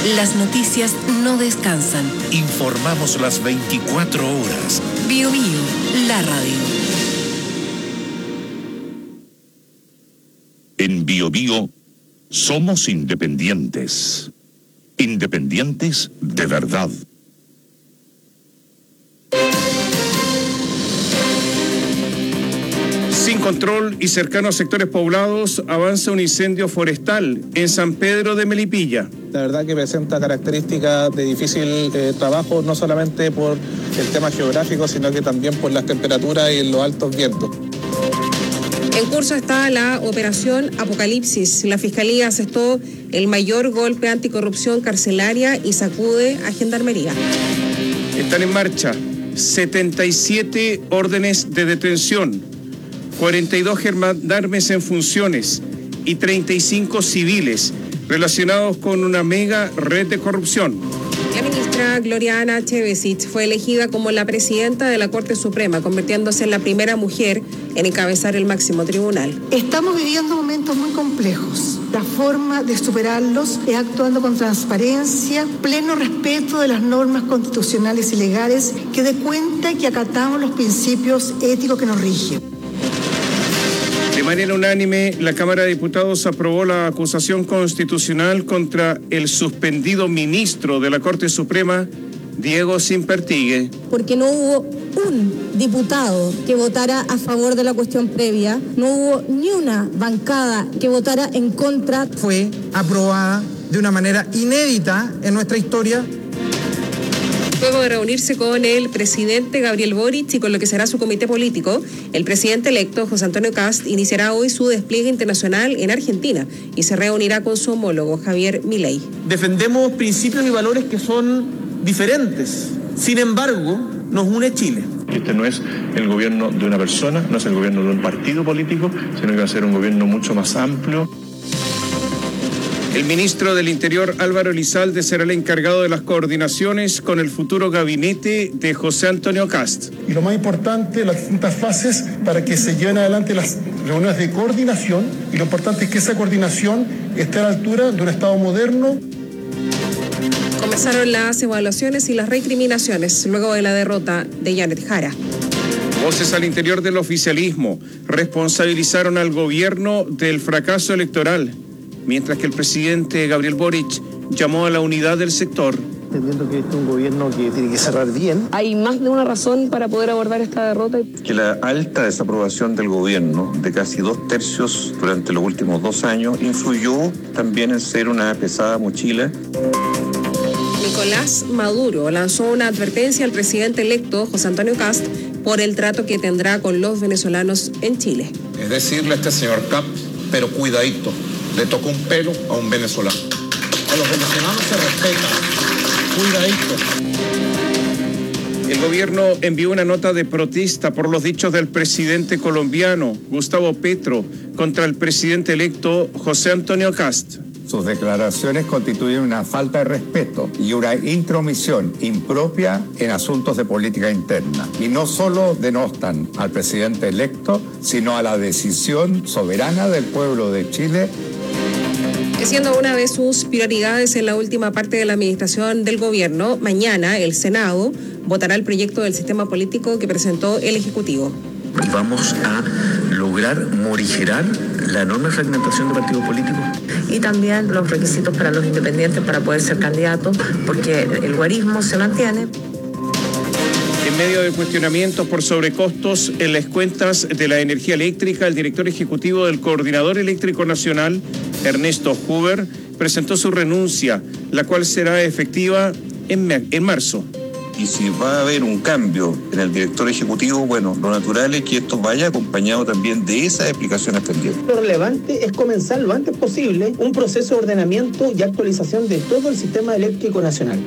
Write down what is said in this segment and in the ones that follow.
Las noticias no descansan. Informamos las 24 horas. Bio Bio, la radio. En Bio Bio somos independientes. Independientes de verdad. Sin control y cercano a sectores poblados, avanza un incendio forestal en San Pedro de Melipilla. La verdad que presenta características de difícil trabajo, no solamente por el tema geográfico, sino que también por las temperaturas y los altos vientos. En curso está la operación Apocalipsis. La Fiscalía asestó el mayor golpe anticorrupción carcelaria y sacude a Gendarmería. Están en marcha 77 órdenes de detención, 42 gendarmes en funciones y 35 civiles relacionados con una mega red de corrupción. La ministra Gloriana Chevesic fue elegida como la presidenta de la Corte Suprema, convirtiéndose en la primera mujer en encabezar el máximo tribunal. Estamos viviendo momentos muy complejos. La forma de superarlos es actuando con transparencia, pleno respeto de las normas constitucionales y legales, que dé cuenta que acatamos los principios éticos que nos rigen. De manera unánime, la Cámara de Diputados aprobó la acusación constitucional contra el suspendido ministro de la Corte Suprema, Diego Simpertigue. Porque no hubo un diputado que votara a favor de la cuestión previa, no hubo ni una bancada que votara en contra. Fue aprobada de una manera inédita en nuestra historia. Luego de reunirse con el presidente Gabriel Boric y con lo que será su comité político, el presidente electo José Antonio Kast iniciará hoy su despliegue internacional en Argentina y se reunirá con su homólogo Javier Milei. Defendemos principios y valores que son diferentes, sin embargo, nos une Chile. Este no es el gobierno de una persona, no es el gobierno de un partido político, sino que va a ser un gobierno mucho más amplio. El ministro del Interior, Álvaro Elizalde, será el encargado de las coordinaciones con el futuro gabinete de José Antonio Kast. Y lo más importante, las distintas fases para que se lleven adelante las reuniones de coordinación, y lo importante es que esa coordinación esté a la altura de un Estado moderno. Comenzaron las evaluaciones y las recriminaciones luego de la derrota de Janet Jara. Voces al interior del oficialismo responsabilizaron al gobierno del fracaso electoral, mientras que el presidente Gabriel Boric llamó a la unidad del sector. Entendiendo que este es un gobierno que tiene que cerrar bien. Hay más de una razón para poder abordar esta derrota. Que la alta desaprobación del gobierno, de casi 2/3 durante los últimos 2 años, influyó también en ser una pesada mochila. Nicolás Maduro lanzó una advertencia al presidente electo José Antonio Kast por el trato que tendrá con los venezolanos en Chile. Es decirle a este señor Kast, pero cuidadito, le tocó un pelo a un venezolano. A los venezolanos se respeta, cuidadito. El gobierno envió una nota de protesta por los dichos del presidente colombiano, Gustavo Petro, contra el presidente electo José Antonio Kast. Sus declaraciones constituyen una falta de respeto y una intromisión impropia en asuntos de política interna. Y no solo denostan al presidente electo, sino a la decisión soberana del pueblo de Chile. Siendo una de sus prioridades en la última parte de la administración del gobierno, mañana el Senado votará el proyecto del sistema político que presentó el Ejecutivo. Vamos a lograr morigerar la enorme fragmentación de partidos políticos. Y también los requisitos para los independientes para poder ser candidatos, porque el guarismo se mantiene. En medio de cuestionamientos por sobrecostos en las cuentas de la energía eléctrica, el director ejecutivo del Coordinador Eléctrico Nacional, Ernesto Huber, presentó su renuncia, la cual será efectiva en marzo. Y si va a haber un cambio en el director ejecutivo, bueno, lo natural es que esto vaya acompañado también de esas explicaciones pendientes. Lo relevante es comenzar lo antes posible un proceso de ordenamiento y actualización de todo el sistema eléctrico nacional.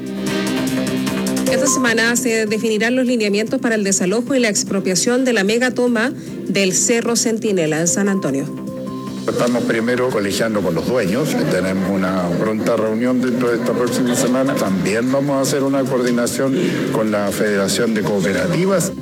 Esta semana se definirán los lineamientos para el desalojo y la expropiación de la megatoma del Cerro Centinela en San Antonio. Estamos primero colegiando con los dueños, tenemos una pronta reunión dentro de esta próxima semana. También vamos a hacer una coordinación con la Federación de Cooperativas.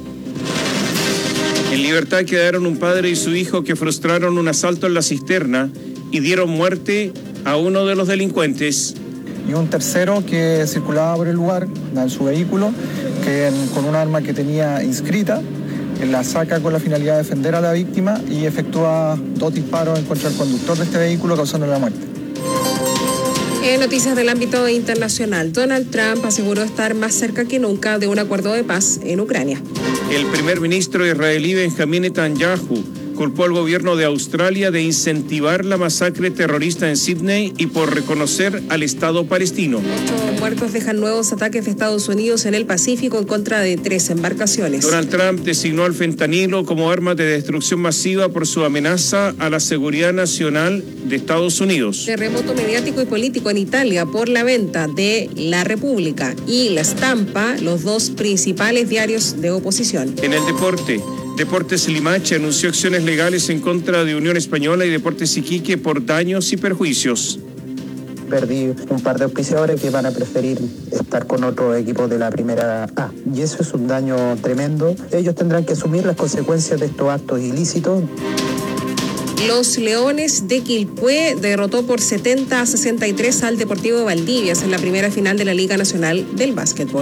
En libertad quedaron un padre y su hijo que frustraron un asalto en la cisterna y dieron muerte a uno de los delincuentes. y un tercero que circulaba por el lugar en su vehículo, que con un arma que tenía inscrita, la saca con la finalidad de defender a la víctima y efectúa 2 disparos en contra del conductor de este vehículo, causando la muerte. En noticias del ámbito internacional, Donald Trump aseguró estar más cerca que nunca de un acuerdo de paz en Ucrania. El primer ministro israelí Benjamin Netanyahu culpó al gobierno de Australia de incentivar la masacre terrorista en Sídney y por reconocer al Estado palestino. 8 muertos dejan nuevos ataques de Estados Unidos en el Pacífico en contra de 3 embarcaciones. Donald Trump designó al fentanilo como arma de destrucción masiva por su amenaza a la seguridad nacional de Estados Unidos. Terremoto mediático y político en Italia por la venta de La República y La Stampa, los 2 principales diarios de oposición. En el deporte, Deportes Limache anunció acciones legales en contra de Unión Española y Deportes Iquique por daños y perjuicios. Perdí un par de auspiciadores que van a preferir estar con otro equipo de la primera A. Y eso es un daño tremendo. Ellos tendrán que asumir las consecuencias de estos actos ilícitos. Los Leones de Quilpué derrotó por 70-63 al Deportivo Valdivias en la primera final de la Liga Nacional del Básquetbol.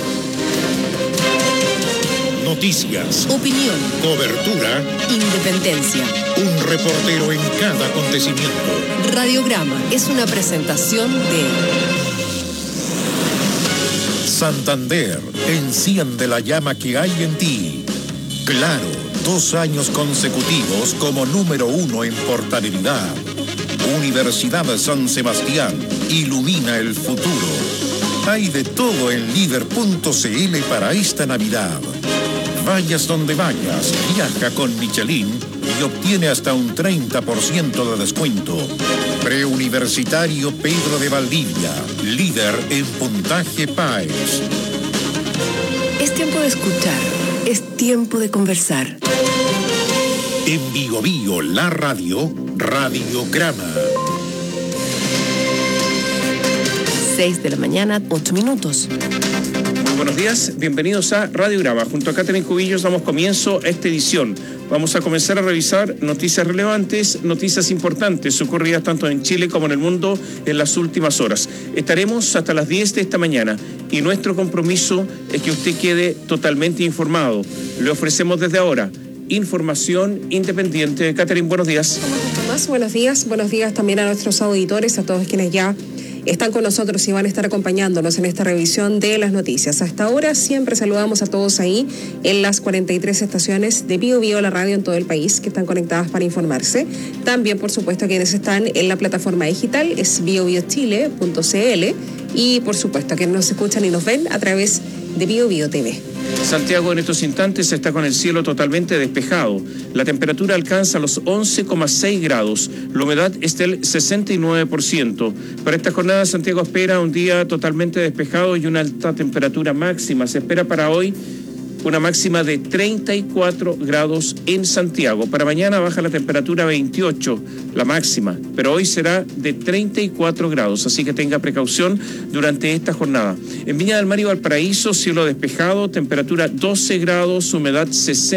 Noticias, Opinión, cobertura, independencia. un reportero en cada acontecimiento. Radiograma es una presentación de Santander, enciende la llama que hay en ti. Claro, 2 años consecutivos como número 1 en portabilidad. Universidad de San Sebastián, ilumina el futuro. Hay de todo en líder.cl para esta Navidad. Vayas donde vayas, viaja con Michelin y obtiene hasta un 30% de descuento. Preuniversitario Pedro de Valdivia, líder en puntaje PAES. Es tiempo de escuchar, es tiempo de conversar. En Bio Bio, la radio, Radiograma. 6 de la mañana, 8 minutos. Buenos días, bienvenidos a Radiograma. Junto a Catherine Cubillos damos comienzo a esta edición. Vamos a comenzar a revisar noticias relevantes, noticias importantes ocurridas tanto en Chile como en el mundo en las últimas horas. Estaremos hasta las 10 de esta mañana y nuestro compromiso es que usted quede totalmente informado. Le ofrecemos desde ahora información independiente. Catherine, buenos días. ¿Cómo estás, Tomás? Buenos días también a nuestros auditores, a todos quienes ya están con nosotros y van a estar acompañándonos en esta revisión de las noticias. Hasta ahora siempre saludamos a todos ahí en las 43 estaciones de Bio Bio, la radio en todo el país, que están conectadas para informarse. También, por supuesto, a quienes están en la plataforma digital, es biobiochile.cl, y por supuesto a quienes nos escuchan y nos ven a través de Bio Bio TV. Santiago en estos instantes está con el cielo totalmente despejado. La temperatura alcanza los 11,6 grados. La humedad es del 69%. Para esta jornada, Santiago espera un día totalmente despejado y una alta temperatura máxima. Se espera para hoy una máxima de 34 grados en Santiago. Para mañana baja la temperatura a 28, la máxima, pero hoy será de 34 grados, así que tenga precaución durante esta jornada. En Viña del Mar y Valparaíso, cielo despejado, temperatura 12 grados, humedad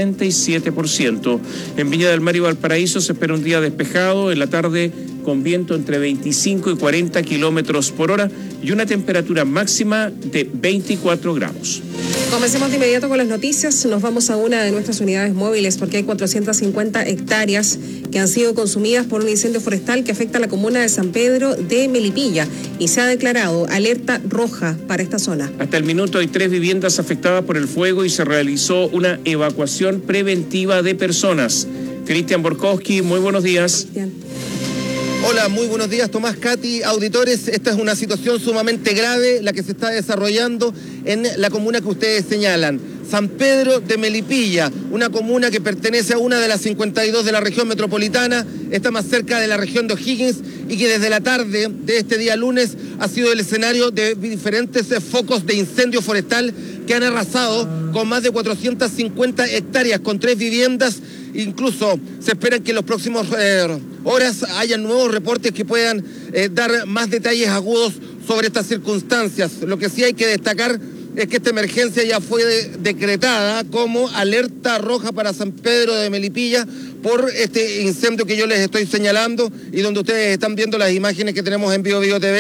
67%. En Viña del Mar y Valparaíso se espera un día despejado, en la tarde con viento entre 25 y 40 kilómetros por hora y una temperatura máxima de 24 grados. Comencemos de inmediato con las noticias. Nos vamos a una de nuestras unidades móviles porque hay 450 hectáreas que han sido consumidas por un incendio forestal que afecta a la comuna de San Pedro de Melipilla y se ha declarado alerta roja para esta zona. Hasta el minuto hay 3 viviendas afectadas por el fuego y se realizó una evacuación preventiva de personas. Cristian Borkowski, muy buenos días. Hola, muy buenos días, Tomás, Katy, auditores. Esta es una situación sumamente grave la que se está desarrollando en la comuna que ustedes señalan. San Pedro de Melipilla, una comuna que pertenece a una de las 52 de la región metropolitana, está más cerca de la región de O'Higgins y que desde la tarde de este día lunes ha sido el escenario de diferentes focos de incendio forestal que han arrasado con más de 450 hectáreas, con 3 viviendas. Incluso se espera que en los próximos horas haya nuevos reportes que puedan dar más detalles agudos sobre estas circunstancias. Lo que sí hay que destacar es que esta emergencia ya fue decretada como alerta roja para San Pedro de Melipilla por este incendio que yo les estoy señalando y donde ustedes están viendo las imágenes que tenemos en Bio Bio TV.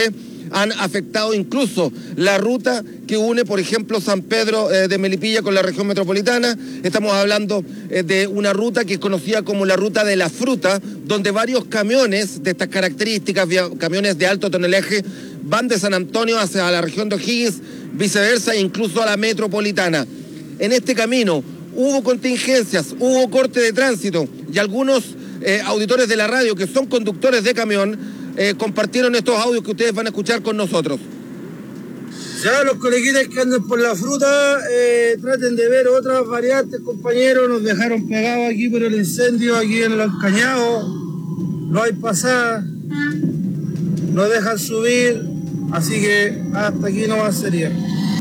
han afectado incluso la ruta que une, por ejemplo, San Pedro de Melipilla con la región metropolitana. Estamos hablando de una ruta que es conocida como la ruta de la fruta, donde varios camiones de estas características, camiones de alto tonelaje, van de San Antonio hacia la región de O'Higgins, viceversa, e incluso a la metropolitana. En este camino hubo contingencias, hubo corte de tránsito, y algunos auditores de la radio que son conductores de camión compartieron estos audios que ustedes van a escuchar con nosotros. Ya los coleguitas que andan por la fruta, traten de ver otras variantes, compañeros. Nos dejaron pegados aquí por el incendio, aquí en los Cañados. No hay pasada, no dejan subir, así que hasta aquí nomás sería.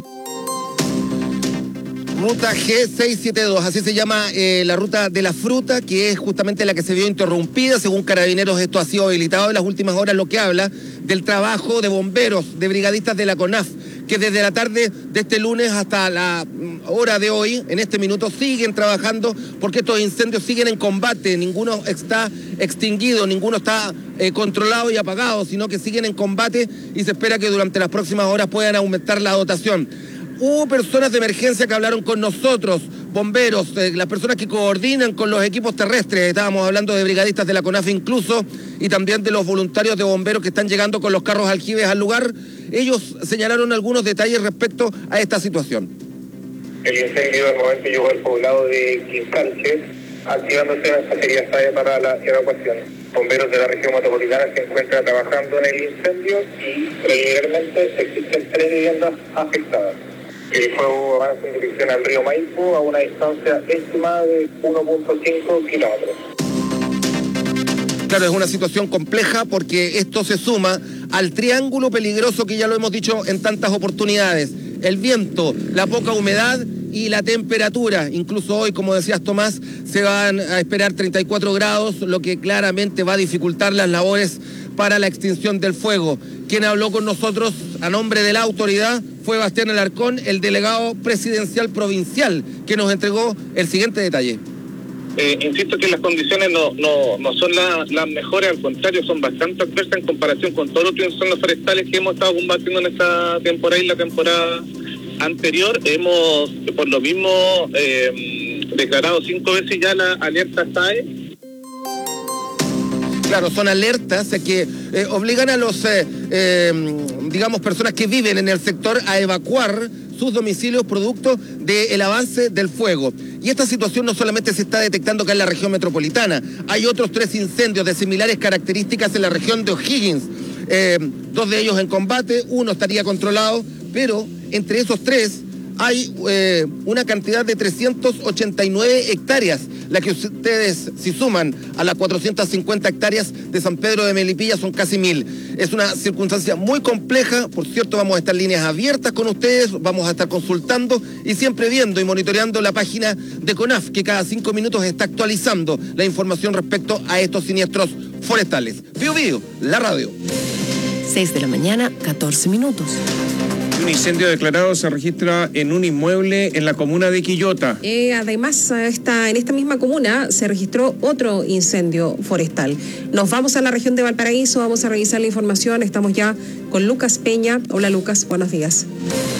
Ruta G672, así se llama la ruta de la fruta, que es justamente la que se vio interrumpida. Según Carabineros, esto ha sido habilitado en las últimas horas, lo que habla del trabajo de bomberos, de brigadistas de la CONAF, que desde la tarde de este lunes hasta la hora de hoy, en este minuto, siguen trabajando porque estos incendios siguen en combate. Ninguno está extinguido, ninguno está controlado y apagado, sino que siguen en combate, y se espera que durante las próximas horas puedan aumentar la dotación. Hubo personas de emergencia que hablaron con nosotros, bomberos, las personas que coordinan con los equipos terrestres. Estábamos hablando de brigadistas de la CONAF incluso, y también de los voluntarios de bomberos que están llegando con los carros aljibes al lugar. Ellos señalaron algunos detalles respecto a esta situación. El incendio al momento llegó al poblado de Quincanche, activándose una batería SAE para la evacuación. Bomberos de la región metropolitana se encuentran trabajando en el incendio y preliminarmente existen 3 viviendas afectadas. El fuego avanza en dirección al río Maipo a una distancia estimada de 1.5 kilómetros. Claro, es una situación compleja porque esto se suma al triángulo peligroso que ya lo hemos dicho en tantas oportunidades. El viento, la poca humedad y la temperatura. Incluso hoy, como decías, Tomás, se van a esperar 34 grados, lo que claramente va a dificultar las labores para la extinción del fuego. Quien habló con nosotros a nombre de la autoridad fue Bastián Alarcón, el delegado presidencial provincial, que nos entregó el siguiente detalle. Insisto que las condiciones no son las mejores, al contrario, son bastante adversas en comparación con todos los incendios forestales que hemos estado combatiendo en esta temporada y la temporada anterior. Hemos, por lo mismo, declarado 5 veces ya la alerta SAE. Claro, son alertas que obligan a los, personas que viven en el sector a evacuar sus domicilios producto del avance del fuego. Y esta situación no solamente se está detectando acá en la región metropolitana, hay otros 3 incendios de similares características en la región de O'Higgins, 2 de ellos en combate, 1 estaría controlado, pero entre esos 3 hay una cantidad de 389 hectáreas, la que ustedes, si suman a las 450 hectáreas de San Pedro de Melipilla, son casi 1000. Es una circunstancia muy compleja. Por cierto, vamos a estar líneas abiertas con ustedes, vamos a estar consultando y siempre viendo y monitoreando la página de CONAF, que cada 5 minutos está actualizando la información respecto a estos siniestros forestales. Bio, la radio. 6 de la mañana, 14 minutos. Un incendio declarado se registra en un inmueble en la comuna de Quillota. Además, en esta misma comuna se registró otro incendio forestal. Nos vamos a la región de Valparaíso, vamos a revisar la información. Estamos ya con Lucas Peña. Hola Lucas, buenos días.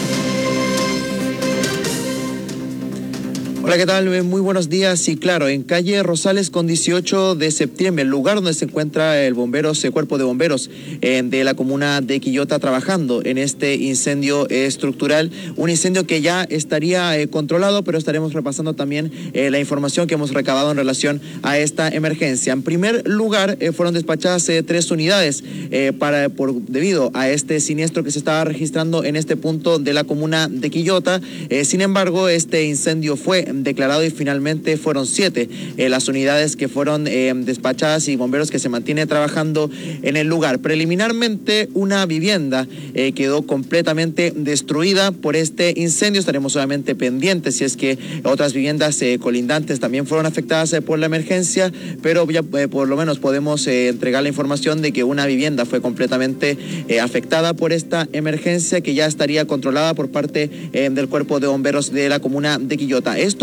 Hola, ¿qué tal? Muy buenos días. Y claro, en calle Rosales con 18 de septiembre, el lugar donde se encuentra el cuerpo de bomberos de la comuna de Quillota trabajando en este incendio estructural. Un incendio que ya estaría controlado, pero estaremos repasando también la información que hemos recabado en relación a esta emergencia. En primer lugar, fueron despachadas 3 unidades debido a este siniestro que se estaba registrando en este punto de la comuna de Quillota. Sin embargo, este incendio fue declarado y finalmente fueron 7 las unidades que fueron despachadas y bomberos que se mantienen trabajando en el lugar. Preliminarmente, una vivienda quedó completamente destruida por este incendio. Estaremos obviamente pendientes si es que otras viviendas colindantes también fueron afectadas por la emergencia, pero ya por lo menos podemos entregar la información de que una vivienda fue completamente afectada por esta emergencia, que ya estaría controlada por parte del cuerpo de bomberos de la comuna de Quillota. Esto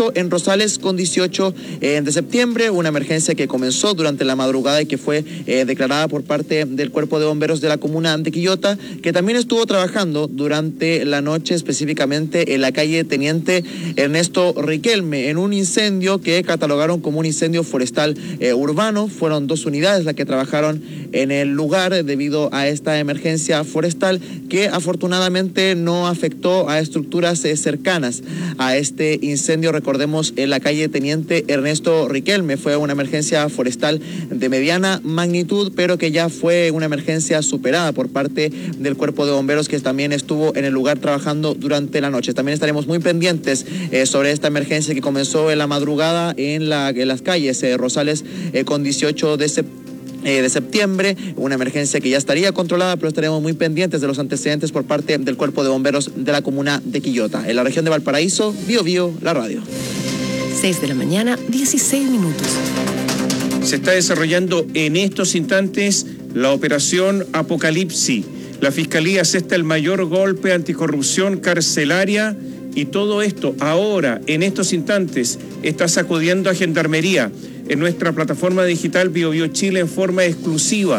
Esto en Rosales con 18 de septiembre, una emergencia que comenzó durante la madrugada y que fue declarada por parte del Cuerpo de Bomberos de la comuna de Quillota, que también estuvo trabajando durante la noche, específicamente en la calle Teniente Ernesto Riquelme, en un incendio que catalogaron como un incendio forestal urbano. Fueron 2 unidades las que trabajaron en el lugar debido a esta emergencia forestal que afortunadamente no afectó a estructuras cercanas a este incendio. Recordemos, en la calle Teniente Ernesto Riquelme fue una emergencia forestal de mediana magnitud, pero que ya fue una emergencia superada por parte del Cuerpo de Bomberos, que también estuvo en el lugar trabajando durante la noche. También estaremos muy pendientes sobre esta emergencia que comenzó en la madrugada en las calles Rosales con 18 de septiembre, una emergencia que ya estaría controlada, pero estaremos muy pendientes de los antecedentes por parte del Cuerpo de Bomberos de la comuna de Quillota. En la región de Valparaíso, Bio Bio, la radio. 6 de la mañana, 16 minutos. Se está desarrollando en estos instantes la operación Apocalipsis. La Fiscalía asesta el mayor golpe anticorrupción carcelaria y todo esto ahora, en estos instantes, está sacudiendo a Gendarmería. En nuestra plataforma digital BioBio Chile en forma exclusiva.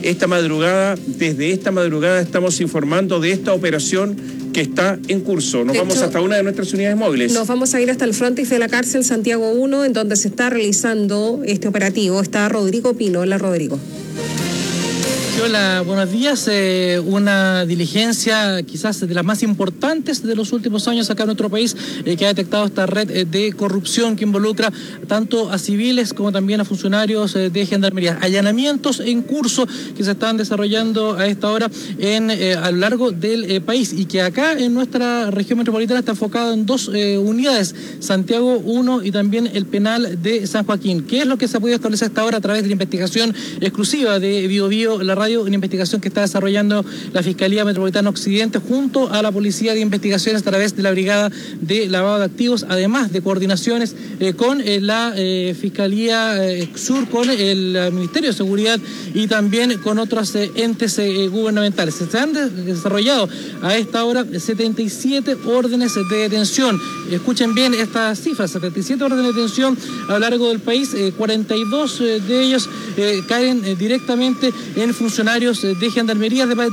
Desde esta madrugada estamos informando de esta operación que está en curso. Nos vamos hasta una de nuestras unidades móviles. Nos vamos a ir hasta el frontis de la cárcel Santiago 1, en donde se está realizando este operativo. Está Rodrigo Pino. Hola, Rodrigo. Hola, buenos días. Una diligencia quizás de las más importantes de los últimos años acá en nuestro país, que ha detectado esta red de corrupción que involucra tanto a civiles como también a funcionarios de Gendarmería. Allanamientos en curso que se están desarrollando a esta hora a lo largo del país, y que acá en nuestra región metropolitana está enfocado en 2 unidades, Santiago 1 y también el penal de San Joaquín. ¿Qué es lo que se ha podido establecer hasta ahora a través de la investigación exclusiva de BioBio, la radio? Una investigación que está desarrollando la Fiscalía Metropolitana Occidente junto a la Policía de Investigaciones a través de la Brigada de Lavado de Activos, además de coordinaciones con la Fiscalía Sur, con el Ministerio de Seguridad y también con otros entes gubernamentales. Se han desarrollado a esta hora 77 órdenes de detención. Escuchen bien estas cifras: 77 órdenes de detención a lo largo del país. 42 de ellos caen directamente en funcionarios de Gendarmería, además de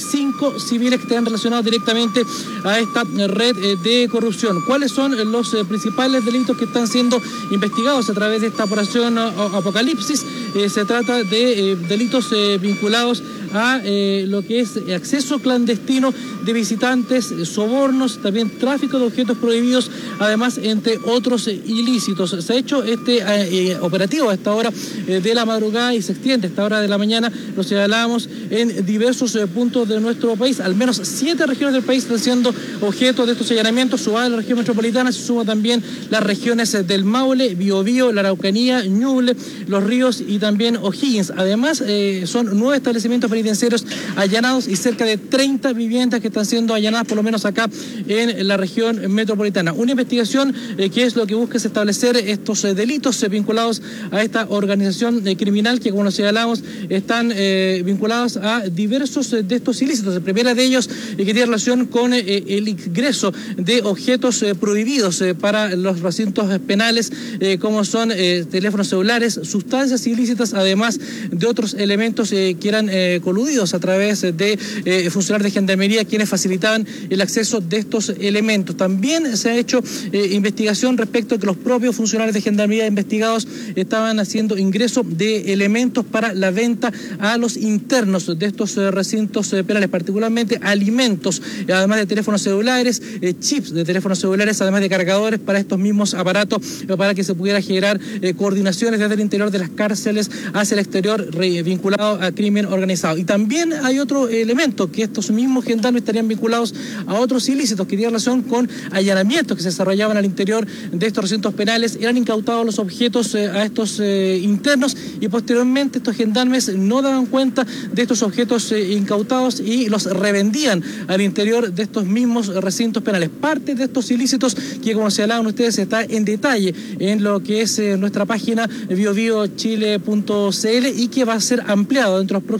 35 civiles que están relacionados directamente a esta red de corrupción. ¿Cuáles son los principales delitos que están siendo investigados a través de esta operación Apocalipsis? Se trata de delitos vinculados a lo que es acceso clandestino de visitantes, sobornos, también tráfico de objetos prohibidos, además entre otros ilícitos. Se ha hecho este operativo a esta hora de la madrugada y se extiende a esta hora de la mañana, lo señalábamos, en diversos puntos de nuestro país. Al menos 7 regiones del país están siendo objeto de estos allanamientos. Sumada la región metropolitana, se suma también las regiones del Maule, Biobío, la Araucanía, Ñuble, Los Ríos y también O'Higgins. Además, son 9 establecimientos penitenciarios allanados y cerca de 30 viviendas que están siendo allanadas, por lo menos acá en la región metropolitana. Una investigación que es lo que busca es establecer estos delitos vinculados a esta organización criminal que, como nos señalamos, están vinculados a diversos de estos ilícitos. La primera de ellos que tiene relación con el ingreso de objetos prohibidos para los recintos penales, como son teléfonos celulares, sustancias ilícitas, además de otros elementos que eran coludidos a través de funcionarios de Gendarmería, quienes facilitaban el acceso de estos elementos. También se ha hecho investigación respecto a que los propios funcionarios de Gendarmería investigados estaban haciendo ingreso de elementos para la venta a los internos de estos recintos penales, particularmente alimentos, además de teléfonos celulares, chips de teléfonos celulares, además de cargadores para estos mismos aparatos, para que se pudiera generar coordinaciones desde el interior de las cárceles hacia el exterior vinculado a crimen organizado. Y también hay otro elemento, que estos mismos gendarmes estarían vinculados a otros ilícitos que tienen relación con allanamientos que se desarrollaban al interior de estos recintos penales. Eran incautados los objetos a estos internos y posteriormente estos gendarmes no daban cuenta de estos objetos incautados y los revendían al interior de estos mismos recintos penales. Parte de estos ilícitos que, como señalaban ustedes, está en detalle en lo que es nuestra página biobiochile.cl y que va a ser ampliado dentro de los próximos minutos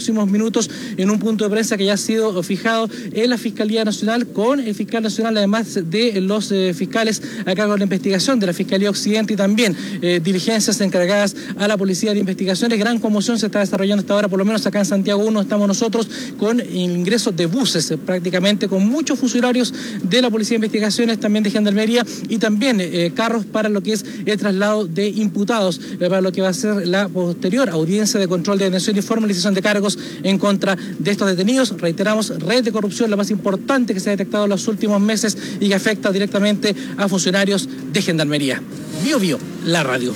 minutos en un punto de prensa que ya ha sido fijado en la Fiscalía Nacional con el fiscal nacional, además de los fiscales a cargo de la investigación de la Fiscalía Occidente y también diligencias encargadas a la Policía de Investigaciones. Gran conmoción se está desarrollando hasta ahora, por lo menos acá en Santiago 1 estamos nosotros con ingresos de buses prácticamente con muchos funcionarios de la Policía de Investigaciones, también de Gendarmería y también carros para lo que es el traslado de imputados, para lo que va a ser la posterior audiencia de control de detención y formalización de cargos en contra de estos detenidos. Reiteramos, red de corrupción la más importante que se ha detectado en los últimos meses y que afecta directamente a funcionarios de Gendarmería. Bio Bio, la radio.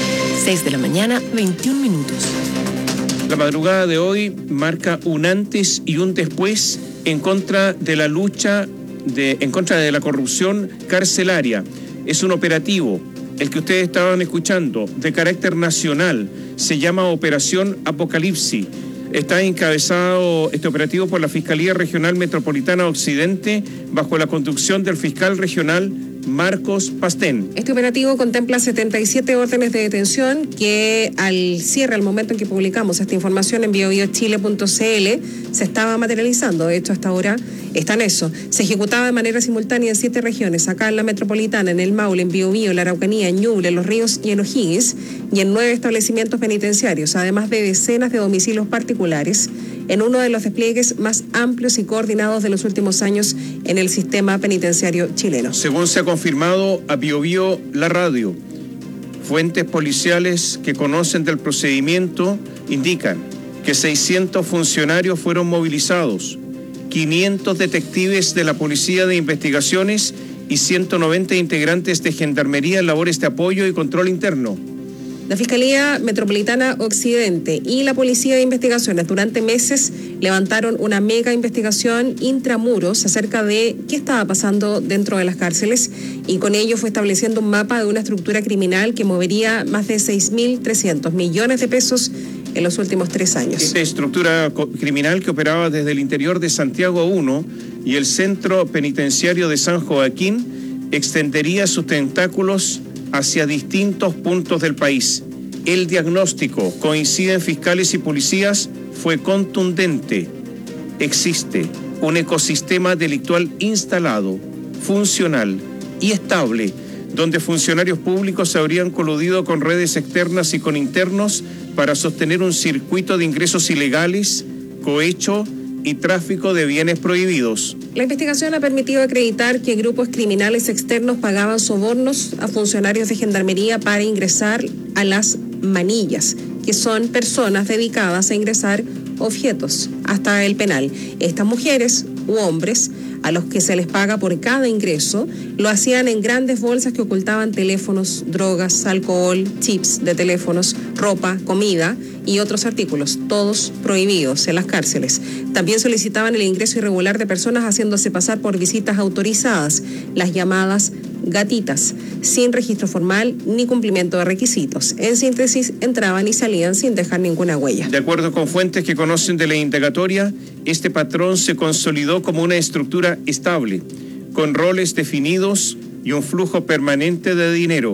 6 de la mañana, 21 minutos. La madrugada de hoy marca un antes y un después en contra de la lucha en contra de la corrupción carcelaria. Es un operativo, el que ustedes estaban escuchando, de carácter nacional. Se llama Operación Apocalipsis. Está encabezado este operativo por la Fiscalía Regional Metropolitana Occidente bajo la conducción del fiscal regional Marcos Pastén. Este operativo contempla 77 órdenes de detención que al cierre, al momento en que publicamos esta información en biobiochile.cl, se estaba materializando. De hecho, hasta ahora está en eso. Se ejecutaba de manera simultánea en 7 regiones, acá en la metropolitana, en el Maule, en Biobío, en la Araucanía, en Ñuble, en Los Ríos y en O'Higgins, y en 9 establecimientos penitenciarios, además de decenas de domicilios particulares, en uno de los despliegues más amplios y coordinados de los últimos años en el sistema penitenciario chileno. Según se ha confirmado a Biobío la radio, fuentes policiales que conocen del procedimiento indican que 600 funcionarios fueron movilizados, 500 detectives de la Policía de Investigaciones y 190 integrantes de Gendarmería en labores de apoyo y control interno. La Fiscalía Metropolitana Occidente y la Policía de Investigaciones durante meses levantaron una mega investigación intramuros acerca de qué estaba pasando dentro de las cárceles y con ello fue estableciendo un mapa de una estructura criminal que movería más de 6.300 millones de pesos en los últimos 3 años. Esta estructura criminal que operaba desde el interior de Santiago 1 y el centro penitenciario de San Joaquín extendería sus tentáculos hacia distintos puntos del país. El diagnóstico, coinciden fiscales y policías, fue contundente. Existe un ecosistema delictual instalado, funcional y estable, donde funcionarios públicos se habrían coludido con redes externas y con internos para sostener un circuito de ingresos ilegales, cohecho y tráfico de bienes prohibidos. La investigación ha permitido acreditar que grupos criminales externos pagaban sobornos a funcionarios de Gendarmería para ingresar a las manillas, que son personas dedicadas a ingresar objetos hasta el penal. Estas mujeres u hombres a los que se les paga por cada ingreso lo hacían en grandes bolsas que ocultaban teléfonos, drogas, alcohol, chips de teléfonos, ropa, comida y otros artículos, todos prohibidos en las cárceles. También solicitaban el ingreso irregular de personas haciéndose pasar por visitas autorizadas, las llamadas gatitas, sin registro formal ni cumplimiento de requisitos. En síntesis, entraban y salían sin dejar ninguna huella. De acuerdo con fuentes que conocen de la indagatoria, este patrón se consolidó como una estructura estable, con roles definidos y un flujo permanente de dinero.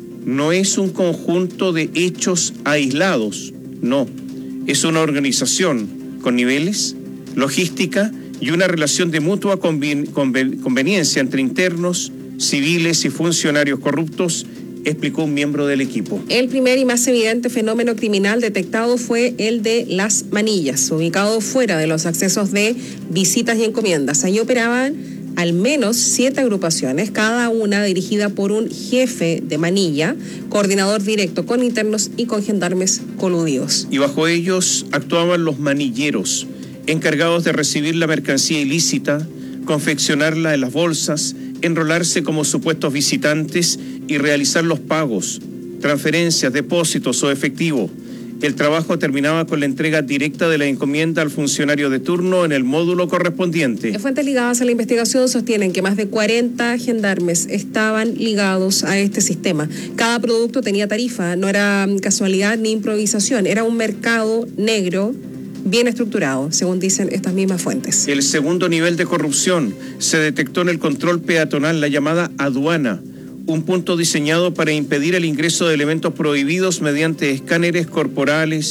No es un conjunto de hechos aislados, no. Es una organización con niveles, logística y una relación de mutua conveniencia entre internos, civiles y funcionarios corruptos, explicó un miembro del equipo. El primer y más evidente fenómeno criminal detectado fue el de las manillas, ubicado fuera de los accesos de visitas y encomiendas. Allí operaban al menos 7 agrupaciones, cada una dirigida por un jefe de manilla, coordinador directo con internos y con gendarmes coludidos. Y bajo ellos actuaban los manilleros, encargados de recibir la mercancía ilícita, confeccionarla en las bolsas, enrolarse como supuestos visitantes y realizar los pagos, transferencias, depósitos o efectivo. El trabajo terminaba con la entrega directa de la encomienda al funcionario de turno en el módulo correspondiente. Fuentes ligadas a la investigación sostienen que más de 40 gendarmes estaban ligados a este sistema. Cada producto tenía tarifa, no era casualidad ni improvisación, era un mercado negro bien estructurado, según dicen estas mismas fuentes. El segundo nivel de corrupción se detectó en el control peatonal, la llamada aduana, un punto diseñado para impedir el ingreso de elementos prohibidos mediante escáneres corporales,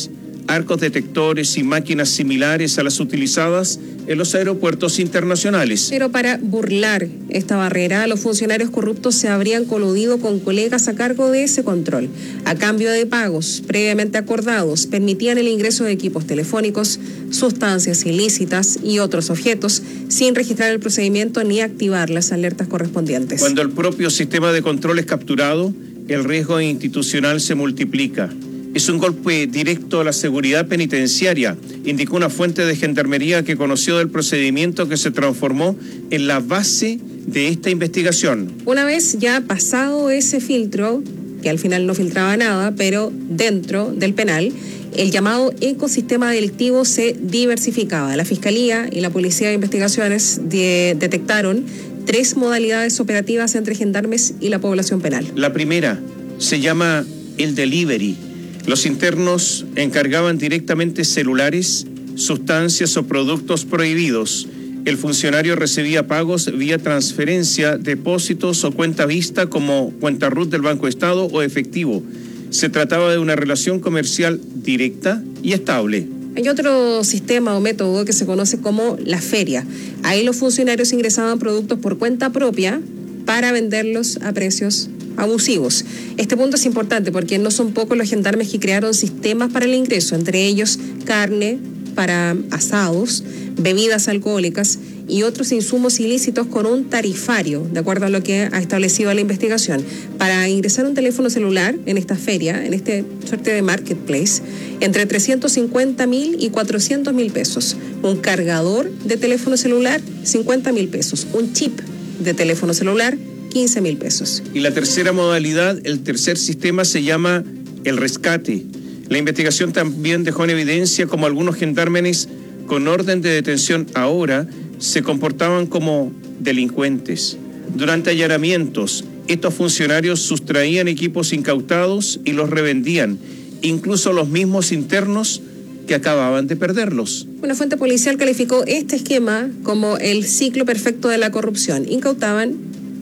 arcos detectores y máquinas similares a las utilizadas en los aeropuertos internacionales. Pero para burlar esta barrera, los funcionarios corruptos se habrían coludido con colegas a cargo de ese control. A cambio de pagos previamente acordados, permitían el ingreso de equipos telefónicos, sustancias ilícitas y otros objetos sin registrar el procedimiento ni activar las alertas correspondientes. Cuando el propio sistema de control es capturado, el riesgo institucional se multiplica. Es un golpe directo a la seguridad penitenciaria, indicó una fuente de Gendarmería que conoció del procedimiento que se transformó en la base de esta investigación. Una vez ya pasado ese filtro, que al final no filtraba nada, pero dentro del penal, el llamado ecosistema delictivo se diversificaba. La Fiscalía y la Policía de Investigaciones detectaron 3 modalidades operativas entre gendarmes y la población penal. La primera se llama el delivery. Los internos encargaban directamente celulares, sustancias o productos prohibidos. El funcionario recibía pagos vía transferencia, depósitos o cuenta vista como cuenta RUT del Banco Estado o efectivo. Se trataba de una relación comercial directa y estable. Hay otro sistema o método que se conoce como la feria. Ahí los funcionarios ingresaban productos por cuenta propia para venderlos a precios abusivos. Este punto es importante porque no son pocos los gendarmes que crearon sistemas para el ingreso, entre ellos carne para asados, bebidas alcohólicas y otros insumos ilícitos con un tarifario, de acuerdo a lo que ha establecido la investigación. Para ingresar un teléfono celular en esta feria, en este suerte de marketplace, entre 350.000 y 400.000 pesos. Un cargador de teléfono celular, 50.000 pesos. Un chip de teléfono celular, 15.000 pesos. Y la tercera modalidad, el tercer sistema se llama el rescate. La investigación también dejó en evidencia cómo algunos gendarmes con orden de detención ahora se comportaban como delincuentes. Durante allanamientos, estos funcionarios sustraían equipos incautados y los revendían, incluso los mismos internos que acababan de perderlos. Una fuente policial calificó este esquema como el ciclo perfecto de la corrupción. Incautaban,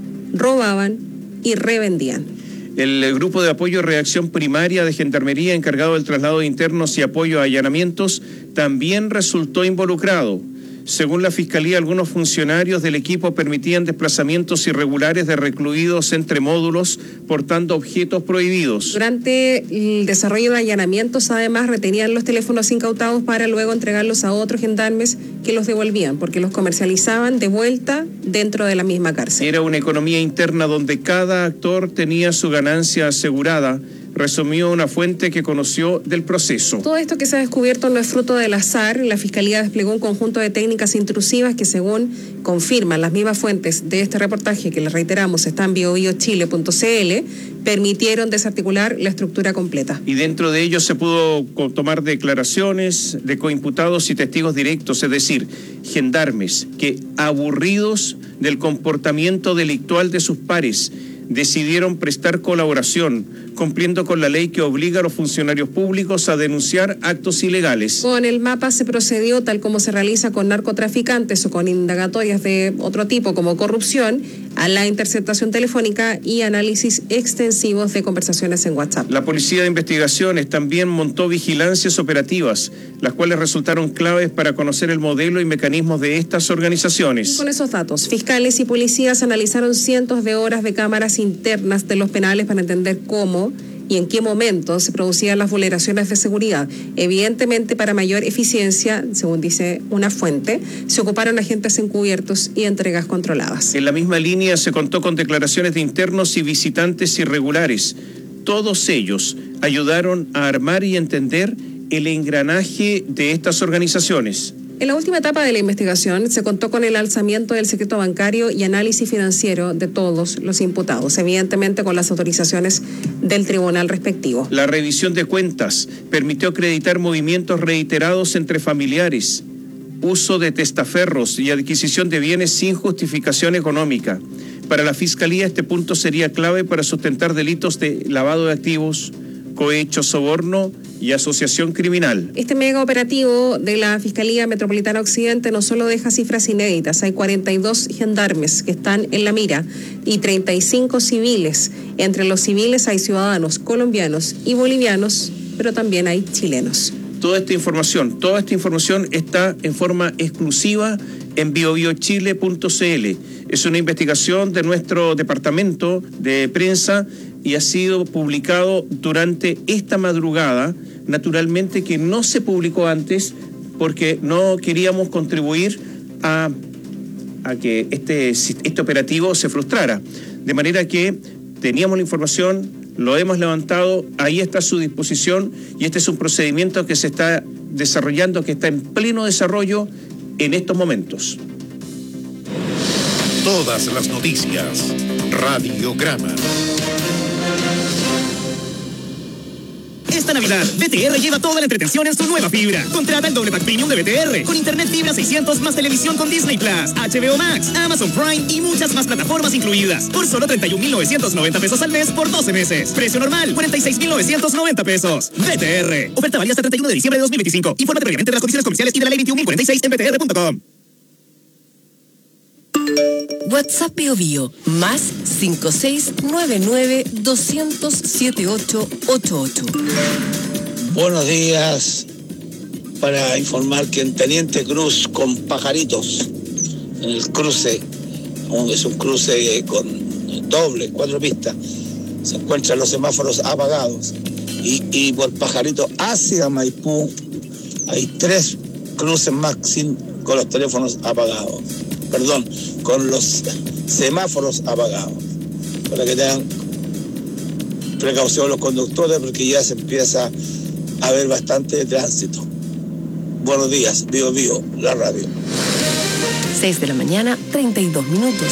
robaban y revendían. El grupo de apoyo reacción primaria de Gendarmería encargado del traslado de internos y apoyo a allanamientos también resultó involucrado. Según la Fiscalía, algunos funcionarios del equipo permitían desplazamientos irregulares de recluidos entre módulos portando objetos prohibidos. Durante el desarrollo de allanamientos, además, retenían los teléfonos incautados para luego entregarlos a otros gendarmes que los devolvían, porque los comercializaban de vuelta dentro de la misma cárcel. Era una economía interna donde cada actor tenía su ganancia asegurada, resumió una fuente que conoció del proceso. Todo esto que se ha descubierto no es fruto del azar. La Fiscalía desplegó un conjunto de técnicas intrusivas que, según confirman las mismas fuentes de este reportaje, que les reiteramos está en biobiochile.cl, permitieron desarticular la estructura completa. Y dentro de ello se pudo tomar declaraciones de coimputados y testigos directos, es decir, gendarmes que, aburridos del comportamiento delictual de sus pares, decidieron prestar colaboración, cumpliendo con la ley que obliga a los funcionarios públicos a denunciar actos ilegales. Con el mapa se procedió tal como se realiza con narcotraficantes o con indagatorias de otro tipo como corrupción, a la interceptación telefónica y análisis extensivos de conversaciones en WhatsApp. La Policía de Investigaciones también montó vigilancias operativas, las cuales resultaron claves para conocer el modelo y mecanismos de estas organizaciones. Con esos datos, fiscales y policías analizaron cientos de horas de cámaras internas de los penales para entender cómo y en qué momento se producían las vulneraciones de seguridad. Evidentemente, para mayor eficiencia, según dice una fuente, se ocuparon agentes encubiertos y entregas controladas. En la misma línea se contó con declaraciones de internos y visitantes irregulares. Todos ellos ayudaron a armar y entender el engranaje de estas organizaciones. En la última etapa de la investigación se contó con el alzamiento del secreto bancario y análisis financiero de todos los imputados, evidentemente con las autorizaciones del tribunal respectivo. La revisión de cuentas permitió acreditar movimientos reiterados entre familiares, uso de testaferros y adquisición de bienes sin justificación económica. Para la Fiscalía este punto sería clave para sustentar delitos de lavado de activos, cohecho, soborno y asociación criminal. Este mega operativo de la Fiscalía Metropolitana Occidente no solo deja cifras inéditas, hay 42 gendarmes que están en la mira y 35 civiles. Entre los civiles hay ciudadanos colombianos y bolivianos, pero también hay chilenos. toda esta información está en forma exclusiva en biobiochile.cl. Es una investigación de nuestro departamento de prensa y ha sido publicado durante esta madrugada. Naturalmente que no se publicó antes porque no queríamos contribuir a que este operativo se frustrara. De manera que teníamos la información, lo hemos levantado, ahí está a su disposición y este es un procedimiento que se está desarrollando, que está en pleno desarrollo en estos momentos. Todas las noticias. Radiograma. Esta Navidad, BTR lleva toda la entretención en su nueva fibra. Contrata el doble pack premium de BTR con internet fibra 600 más televisión con Disney Plus, HBO Max, Amazon Prime y muchas más plataformas incluidas. Por solo 31.990 pesos al mes por 12 meses. Precio normal, 46.990 pesos. BTR. Oferta válida hasta 31 de diciembre de 2025. Infórmate previamente de las condiciones comerciales y de la ley 21.046 en btr.com. WhatsApp Bio más 5699-200-7888. Buenos días. Para informar que en Teniente Cruz con Pajaritos, en el cruce, es un cruce con doble, 4 pistas, se encuentran los semáforos apagados. Y por Pajarito hacia Maipú hay 3 cruces más con los teléfonos apagados. Perdón, con los semáforos apagados, para que tengan precaución los conductores porque ya se empieza a ver bastante tránsito. Buenos días, Bio, la radio. 6 de la mañana, 32 minutos.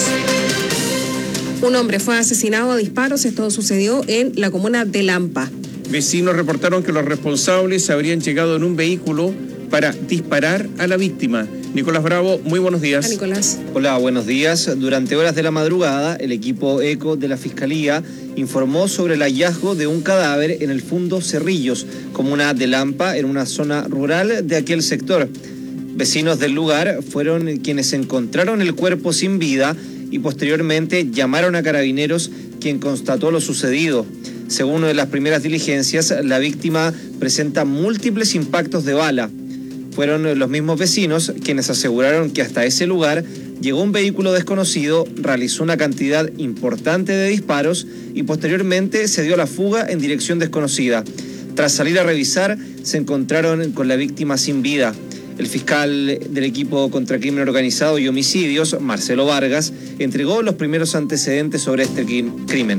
Un hombre fue asesinado a disparos, esto sucedió en la comuna de Lampa. Vecinos reportaron que los responsables habrían llegado en un vehículo para disparar a la víctima. Nicolás Bravo, muy buenos días. Hola, Nicolás. Hola, buenos días. Durante horas de la madrugada, el equipo ECO de la Fiscalía informó sobre el hallazgo de un cadáver en el Fundo Cerrillos, comuna de Lampa, en una zona rural de aquel sector. Vecinos del lugar fueron quienes encontraron el cuerpo sin vida y posteriormente llamaron a Carabineros, quien constató lo sucedido. Según una de las primeras diligencias, la víctima presenta múltiples impactos de bala. Fueron los mismos vecinos quienes aseguraron que hasta ese lugar llegó un vehículo desconocido, realizó una cantidad importante de disparos y posteriormente se dio a la fuga en dirección desconocida. Tras salir a revisar, se encontraron con la víctima sin vida. El fiscal del equipo contra crimen organizado y homicidios, Marcelo Vargas, entregó los primeros antecedentes sobre este crimen.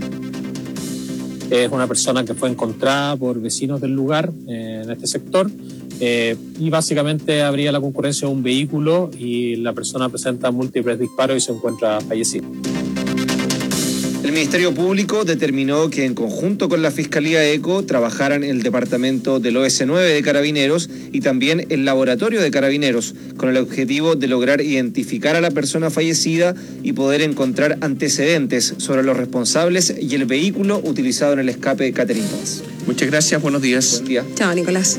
Es una persona que fue encontrada por vecinos del lugar en este sector. Y básicamente habría la concurrencia de un vehículo y la persona presenta múltiples disparos y se encuentra fallecida. El Ministerio Público determinó que en conjunto con la Fiscalía ECO trabajaran el departamento del OS9 de Carabineros y también el laboratorio de Carabineros, con el objetivo de lograr identificar a la persona fallecida y poder encontrar antecedentes sobre los responsables y el vehículo utilizado en el escape de Catherine Paz. Muchas gracias, buenos días. Buen día. Chao, Nicolás.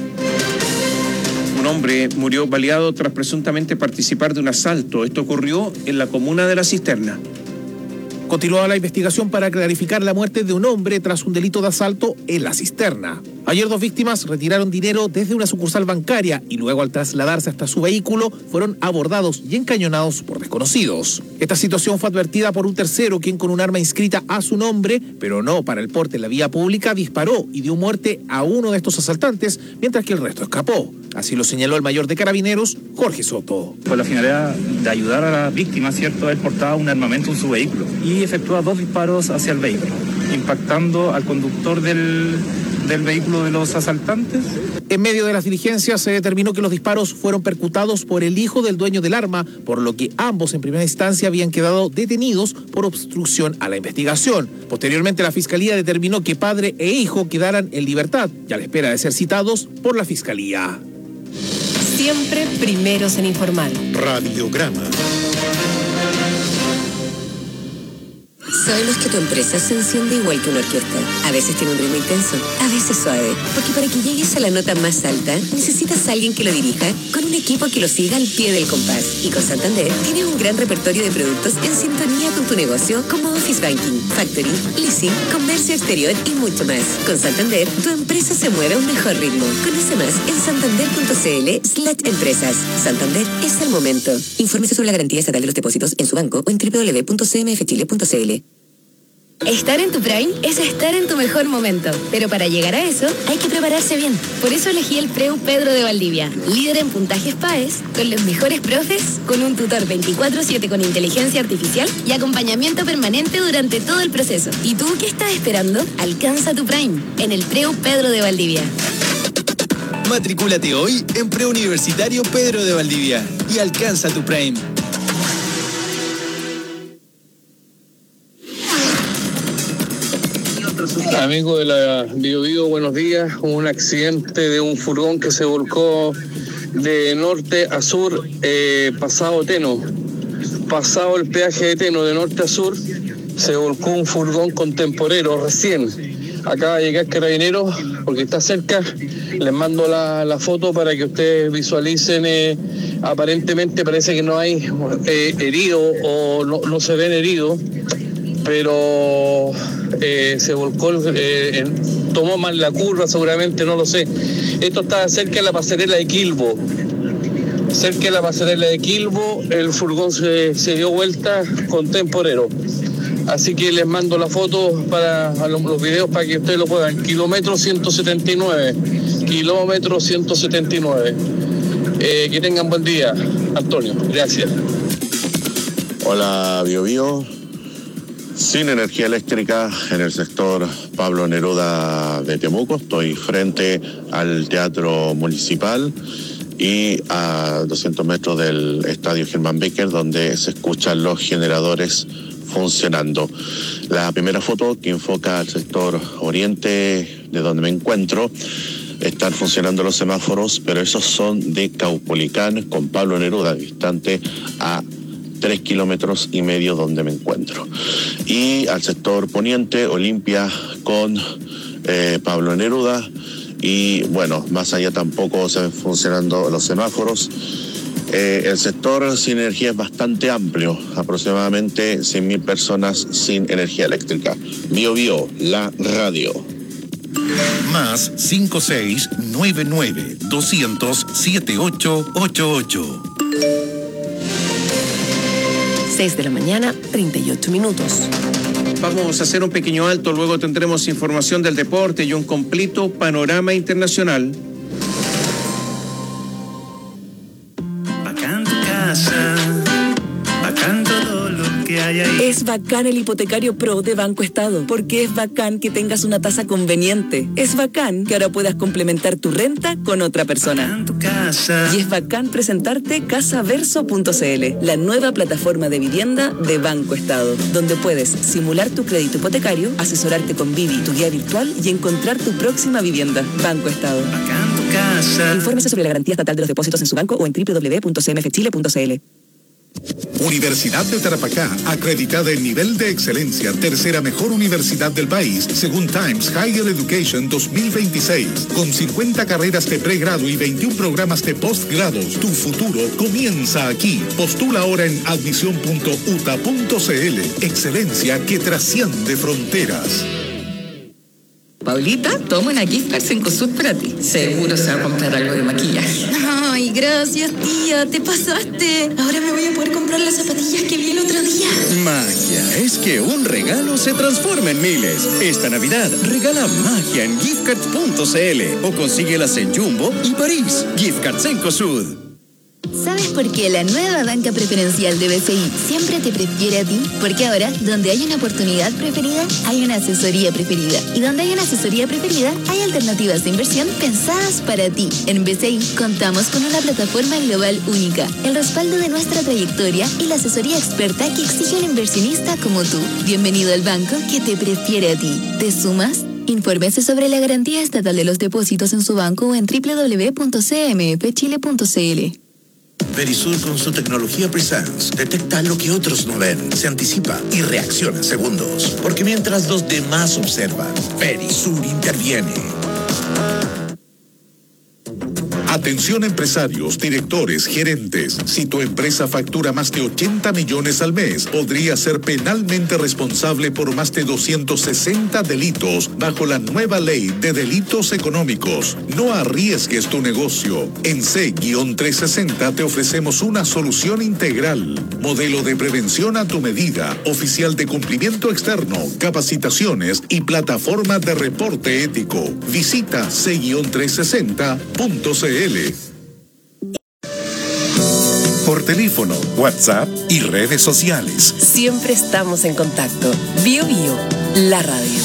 Un hombre murió baleado tras presuntamente participar de un asalto. Esto ocurrió en la comuna de La Cisterna. Continúa la investigación para clarificar la muerte de un hombre tras un delito de asalto en La Cisterna. Ayer 2 víctimas retiraron dinero desde una sucursal bancaria y luego al trasladarse hasta su vehículo fueron abordados y encañonados por desconocidos. Esta situación fue advertida por un tercero quien con un arma inscrita a su nombre, pero no para el porte en la vía pública, disparó y dio muerte a uno de estos asaltantes mientras que el resto escapó. Así lo señaló el mayor de Carabineros, Jorge Soto. Con la finalidad de ayudar a la víctima, ¿cierto? Él portaba un armamento en su vehículo y efectúa 2 disparos hacia el vehículo, impactando al conductor del vehículo de los asaltantes. En medio de las diligencias se determinó que los disparos fueron percutados por el hijo del dueño del arma, por lo que ambos en primera instancia habían quedado detenidos por obstrucción a la investigación. Posteriormente la Fiscalía determinó que padre e hijo quedaran en libertad y a la espera de ser citados por la Fiscalía. Siempre primeros en informar. Radiograma. Sabemos que tu empresa se enciende igual que una orquesta. A veces tiene un ritmo intenso, a veces suave. Porque para que llegues a la nota más alta, necesitas a alguien que lo dirija con un equipo que lo siga al pie del compás. Y con Santander tienes un gran repertorio de productos en sintonía con tu negocio, como Office Banking, Factoring, Leasing, Comercio Exterior y mucho más. Con Santander, tu empresa se mueve a un mejor ritmo. Conoce más en santander.cl/empresas. Santander es el momento. Infórmese sobre la garantía estatal de los depósitos en su banco o en www.cmfchile.cl. Estar en tu Prime es estar en tu mejor momento, pero para llegar a eso hay que prepararse bien. Por eso elegí el Preu Pedro de Valdivia, líder en puntajes PAES, con los mejores profes, con un tutor 24/7 con inteligencia artificial y acompañamiento permanente durante todo el proceso. ¿Y tú qué estás esperando? Alcanza tu Prime en el Preu Pedro de Valdivia. Matricúlate hoy en Preuniversitario Pedro de Valdivia y alcanza tu Prime. Amigos de la Biobío, buenos días. Hubo un accidente de un furgón que se volcó de norte a sur, pasado Teno. Pasado el peaje de Teno, de norte a sur, se volcó un furgón con temporero recién. Acaba de llegar Carabineros porque está cerca. Les mando la foto para que ustedes visualicen. Aparentemente parece que no hay heridos o no se ven heridos, pero se volcó, tomó mal la curva seguramente, no lo sé. Esto está cerca de la pasarela de Quilbo. Cerca de la pasarela de Quilbo, el furgón se dio vuelta con temporero. Así que les mando la foto para los videos para que ustedes lo puedan. Kilómetro 179. Kilómetro 179. Que tengan buen día, Antonio. Gracias. Hola, Biobío. Sin energía eléctrica en el sector Pablo Neruda de Temuco. Estoy frente al Teatro Municipal y a 200 metros del Estadio Germán Becker, donde se escuchan los generadores funcionando. La primera foto que enfoca al sector oriente de donde me encuentro. Están funcionando los semáforos, pero esos son de Caupolicán con Pablo Neruda, distante a 3,5 kilómetros donde me encuentro. Y al sector poniente, Olimpia con Pablo Neruda. Y bueno, más allá tampoco se ven funcionando los semáforos. El sector sin energía es bastante amplio, aproximadamente 100.000 personas sin energía eléctrica. Biobío, la radio. Más 5699-200-7888. 6 de la mañana, 38 minutos. Vamos a hacer un pequeño alto, luego tendremos información del deporte y un completo panorama internacional. Bacán tu casa, bacán todo lo que hay ahí. Es bacán el hipotecario Pro de Banco Estado, porque es bacán que tengas una tasa conveniente. Es bacán que ahora puedas complementar tu renta con otra persona. Bacán tu casa. Y es bacán presentarte casaverso.cl, la nueva plataforma de vivienda de Banco Estado, donde puedes simular tu crédito hipotecario, asesorarte con Vivi, tu guía virtual, y encontrar tu próxima vivienda. Banco Estado. Bacán tu casa. Infórmese sobre la garantía estatal de los depósitos en su banco o en www.cmfchile.cl. Universidad de Tarapacá, acreditada en nivel de excelencia, tercera mejor universidad del país, según Times Higher Education 2026. Con 50 carreras de pregrado y 21 programas de postgrado, tu futuro comienza aquí. Postula ahora en admisión.uta.cl. Excelencia que trasciende fronteras. Paulita, toma una gift card Cencosud para ti. Seguro se va a comprar algo de maquillaje. Ay, gracias, tía, te pasaste. Ahora me voy a poder comprar las zapatillas que vi el otro día. Magia es que un regalo se transforma en miles. Esta Navidad regala magia en giftcards.cl o consíguelas en Jumbo y París. Gift Cards Cencosud. ¿Sabes por qué la nueva banca preferencial de BCI siempre te prefiere a ti? Porque ahora, donde hay una oportunidad preferida, hay una asesoría preferida. Y donde hay una asesoría preferida, hay alternativas de inversión pensadas para ti. En BCI contamos con una plataforma global única, el respaldo de nuestra trayectoria y la asesoría experta que exige un inversionista como tú. Bienvenido al banco que te prefiere a ti. ¿Te sumas? Infórmese sobre la garantía estatal de los depósitos en su banco o en www.cmfchile.cl. Verisur con su tecnología Presence detecta lo que otros no ven, se anticipa y reacciona en segundos. Porque mientras los demás observan, Verisur interviene. Atención empresarios, directores, gerentes. Si tu empresa factura más de 80 millones al mes, podría ser penalmente responsable por más de 260 delitos bajo la nueva ley de delitos económicos. No arriesgues tu negocio. En C-360 te ofrecemos una solución integral. Modelo de prevención a tu medida, oficial de cumplimiento externo, capacitaciones y plataforma de reporte ético. Visita C-360.cl. Por teléfono, WhatsApp y redes sociales. Siempre estamos en contacto. Bio Bio, la radio.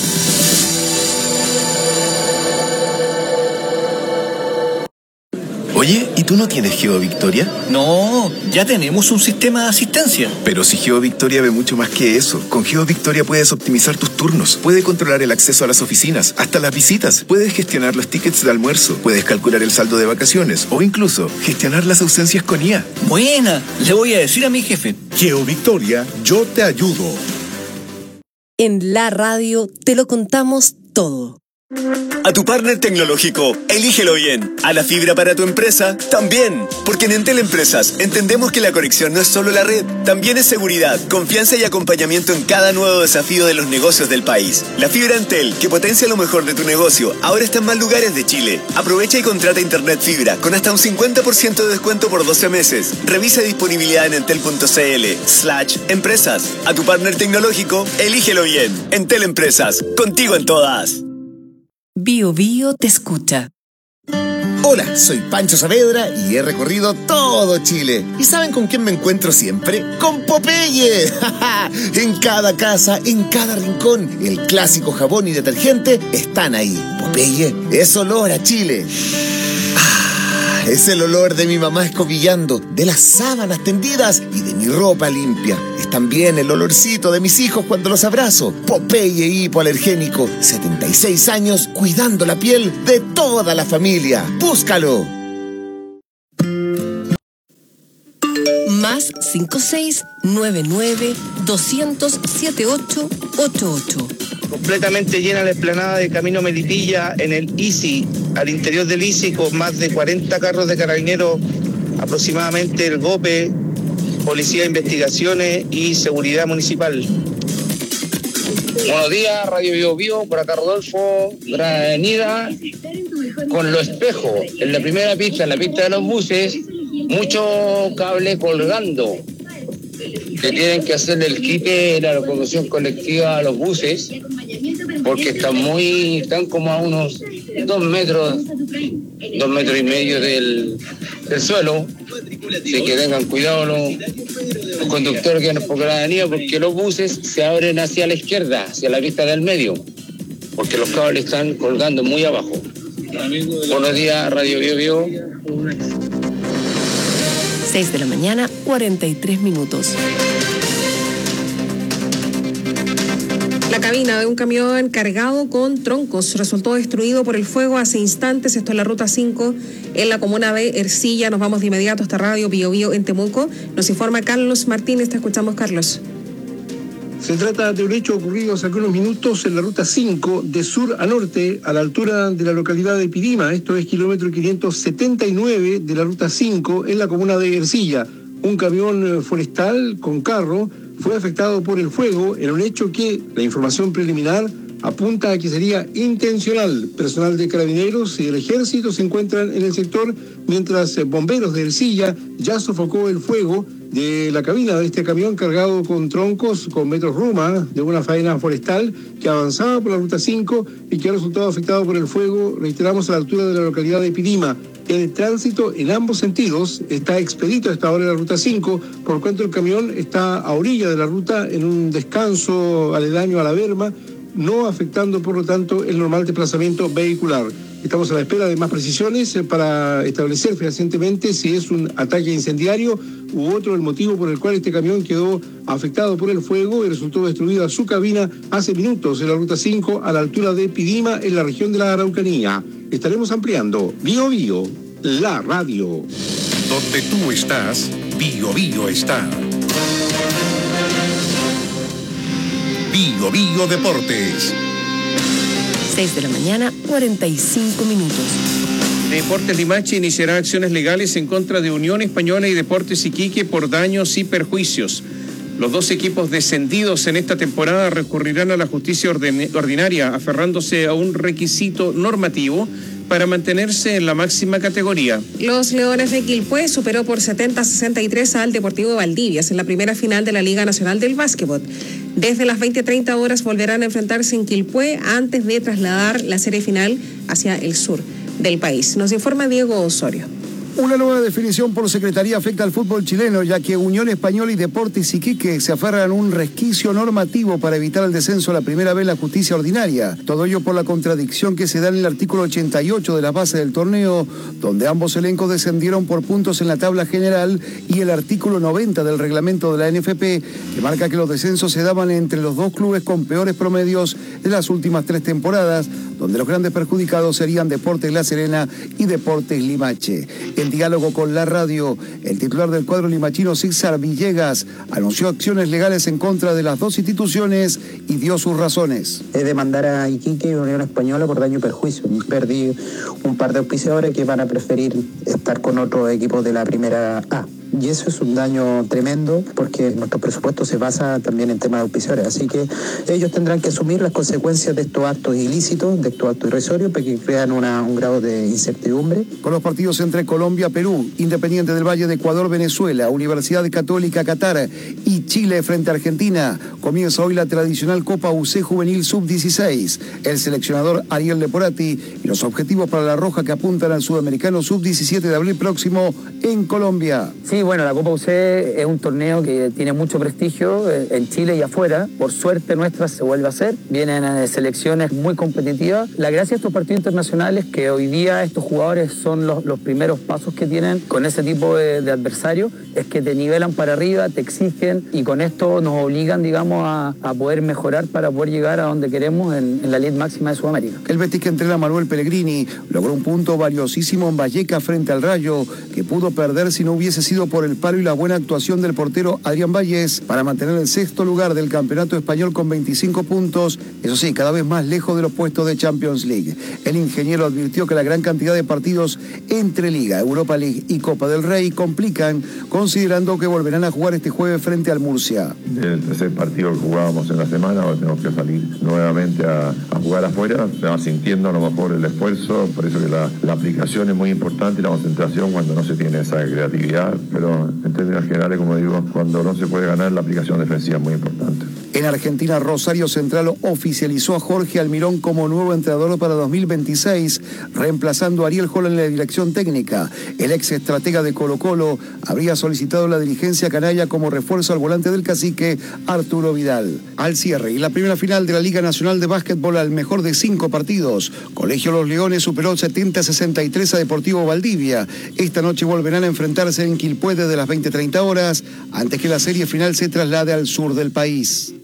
Oye, ¿y tú no tienes GeoVictoria? No, ya tenemos un sistema de asistencia. Pero si GeoVictoria ve mucho más que eso. Con GeoVictoria puedes optimizar tus turnos, puedes controlar el acceso a las oficinas, hasta las visitas, puedes gestionar los tickets de almuerzo, puedes calcular el saldo de vacaciones o incluso gestionar las ausencias con IA. Buena, le voy a decir a mi jefe. GeoVictoria, yo te ayudo. En la radio te lo contamos todo. A tu partner tecnológico, elígelo bien. A la fibra para tu empresa, también. Porque en Entel Empresas entendemos que la conexión no es solo la red, también es seguridad, confianza y acompañamiento en cada nuevo desafío de los negocios del país. La fibra Entel, que potencia lo mejor de tu negocio, ahora está en más lugares de Chile. Aprovecha y contrata internet fibra con hasta un 50% de descuento por 12 meses. Revisa disponibilidad en entel.cl/empresas. A tu partner tecnológico, elígelo bien. Entel Empresas, contigo en todas. Bio Bio te escucha. Hola, soy Pancho Saavedra y he recorrido todo Chile. ¿Y saben con quién me encuentro siempre? ¡Con Popeye! En cada casa, en cada rincón, el clásico jabón y detergente están ahí. Popeye es olor a Chile. Es el olor de mi mamá escobillando, de las sábanas tendidas y de mi ropa limpia. Es también el olorcito de mis hijos cuando los abrazo. Popeye hipoalergénico, 76 años cuidando la piel de toda la familia. ¡Búscalo! Más 5699-200-7888. Completamente llena la explanada de Camino Melipilla en el ICI, al interior del ICI, con más de 40 carros de carabineros, aproximadamente el GOPE, Policía de Investigaciones y Seguridad Municipal. Buenos días, Radio Bio Bio, por acá Rodolfo, Gran Avenida, con los espejos, en la primera pista, en la pista de los buses, mucho cable colgando, que tienen que hacerle el quite de la locomoción colectiva a los buses, porque están como a unos 2 metros y medio del suelo. Así que tengan cuidado los conductores que vienen por la avenida, porque los buses se abren hacia la izquierda, hacia la pista del medio, porque los cables están colgando muy abajo. Buenos días, Radio Bio Bio. 6 de la mañana, 43 minutos. La cabina de un camión cargado con troncos resultó destruido por el fuego hace instantes. Esto en la ruta 5 en la comuna de Ercilla. Nos vamos de inmediato hasta Radio Bio Bio en Temuco. Nos informa Carlos Martínez. Te escuchamos, Carlos. Se trata de un hecho ocurrido hace algunos minutos en la ruta 5 de sur a norte, a la altura de la localidad de Pirima. Esto es kilómetro 579 de la ruta 5 en la comuna de Ercilla. Un camión forestal con carro fue afectado por el fuego en un hecho que la información preliminar apunta a que sería intencional. Personal de Carabineros y del Ejército se encuentran en el sector, mientras bomberos de Ercilla ya sofocó el fuego de la cabina de este camión cargado con troncos, con metros ruma, de una faena forestal que avanzaba por la ruta 5 y que ha resultado afectado por el fuego, reiteramos, a la altura de la localidad de Pirima. El tránsito en ambos sentidos está expedito a esta hora en la ruta 5, por cuanto el camión está a orilla de la ruta en un descanso aledaño a la berma, no afectando por lo tanto el normal desplazamiento vehicular. Estamos a la espera de más precisiones para establecer fehacientemente si es un ataque incendiario u otro el motivo por el cual este camión quedó afectado por el fuego y resultó destruida su cabina hace minutos en la ruta 5 a la altura de Pirima en la región de la Araucanía. Estaremos ampliando. Bio Bio, la radio. Donde tú estás, Bio Bio está. Bio Bio Deportes. 6 de la mañana, 45 minutos. Deportes Limache iniciará acciones legales en contra de Unión Española y Deportes Iquique por daños y perjuicios. Los dos equipos descendidos en esta temporada recurrirán a la justicia ordinaria, aferrándose a un requisito normativo para mantenerse en la máxima categoría. Los Leones de Quilpué superó por 70-63 al Deportivo Valdivias en la primera final de la Liga Nacional del Básquetbol. Desde las 20:30 horas volverán a enfrentarse en Quilpué antes de trasladar la serie final hacia el sur del país. Nos informa Diego Osorio. Una nueva definición por secretaría afecta al fútbol chileno, ya que Unión Española y Deportes Iquique se aferran a un resquicio normativo para evitar el descenso a la primera vez en la justicia ordinaria. Todo ello por la contradicción que se da en el artículo 88 de la base del torneo, donde ambos elencos descendieron por puntos en la tabla general, y el artículo 90 del reglamento de la NFP, que marca que los descensos se daban entre los dos clubes con peores promedios de las últimas 3 temporadas, donde los grandes perjudicados serían Deportes La Serena y Deportes Limache. En diálogo con la radio, el titular del cuadro limachino, César Villegas, anunció acciones legales en contra de las dos instituciones y dio sus razones. Es demandar a Iquique y Unión Española por daño y perjuicio. Perdí un par de auspiciadores que van a preferir estar con otros equipos de la primera A. Y eso es un daño tremendo porque nuestro presupuesto se basa también en temas de auspiciadores. Así que ellos tendrán que asumir las consecuencias de estos actos ilícitos, de estos actos irrisorios, porque crean un grado de incertidumbre. Con los partidos entre Colombia, Perú, Independiente del Valle de Ecuador, Venezuela, Universidad Católica Qatar y Chile frente a Argentina, comienza hoy la tradicional Copa UC Juvenil Sub-16. El seleccionador Ariel Leporati y los objetivos para la Roja que apuntan al Sudamericano Sub-17 de abril próximo en Colombia. Sí, bueno, la Copa UC es un torneo que tiene mucho prestigio en Chile y afuera. Por suerte nuestra se vuelve a hacer. Vienen selecciones muy competitivas. La gracia de estos partidos internacionales es que hoy día estos jugadores son los primeros pasos que tienen con ese tipo de adversarios, es que te nivelan para arriba, te exigen y con esto nos obligan, digamos, a poder mejorar para poder llegar a donde queremos en la elite máxima de Sudamérica. El Betis, que entrena a Manuel Pellegrini, logró un punto valiosísimo en Valleca frente al Rayo, que pudo perder si no hubiese sido por el palo y la buena actuación del portero Adrián Valles para mantener el 6º lugar del campeonato español con 25 puntos, eso sí, cada vez más lejos de los puestos de Champions League. El ingeniero advirtió que la gran cantidad de partidos entre Liga, Europa League y Copa del Rey complican, considerando que volverán a jugar este jueves frente al Murcia. El tercer partido que jugábamos en la semana, ahora tenemos que salir nuevamente a jugar afuera, se va sintiendo a lo mejor el esfuerzo, por eso que la aplicación es muy importante y la concentración cuando no se tiene esa creatividad, pero en términos generales, como digo, cuando no se puede ganar, la aplicación defensiva es muy importante. En Argentina, Rosario Central oficializó a Jorge Almirón como nuevo entrenador para 2026, reemplazando a Ariel Holland en la dirección técnica. El ex estratega de Colo-Colo habría solicitado la dirigencia canalla como refuerzo al volante del cacique Arturo Vidal. Al cierre y la primera final de la Liga Nacional de Básquetbol al mejor de 5 partidos, Colegio Los Leones superó 70-63 a Deportivo Valdivia. Esta noche volverán a enfrentarse en Quilpué desde las 20:30 horas, antes que la serie final se traslade al sur del país.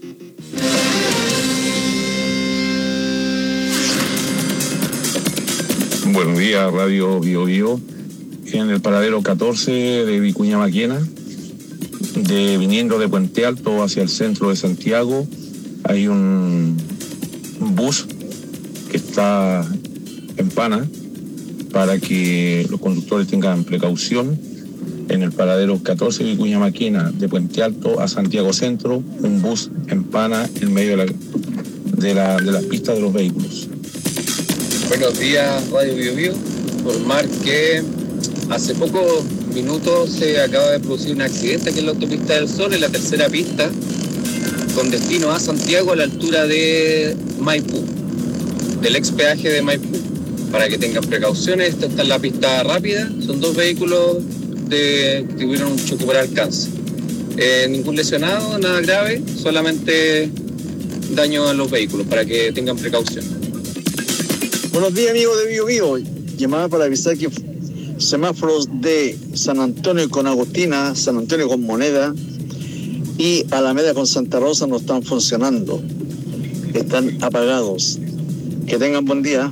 Buenos días, Radio Bio Bio. En el paradero 14 de Vicuña Maquena, viniendo de Puente Alto hacia el centro de Santiago, hay un bus que está en pana para que los conductores tengan precaución. En el paradero 14 de Vicuña Maquena, de Puente Alto a Santiago Centro, un bus en pana en medio de las pistas de los vehículos. Buenos días, Radio Bio Bio. Informar que hace pocos minutos se acaba de producir un accidente aquí en la autopista del Sol, en la tercera pista, con destino a Santiago, a la altura de Maipú, del ex peaje de Maipú. Para que tengan precauciones, esta está en la pista rápida, son 2 vehículos que tuvieron un choque por alcance. Ningún lesionado, nada grave, solamente daño a los vehículos, para que tengan precaución. Buenos días, amigos de Bio Bio. Llamada para avisar que semáforos de San Antonio con Agustina, San Antonio con Moneda y Alameda con Santa Rosa no están funcionando. Están apagados. Que tengan buen día.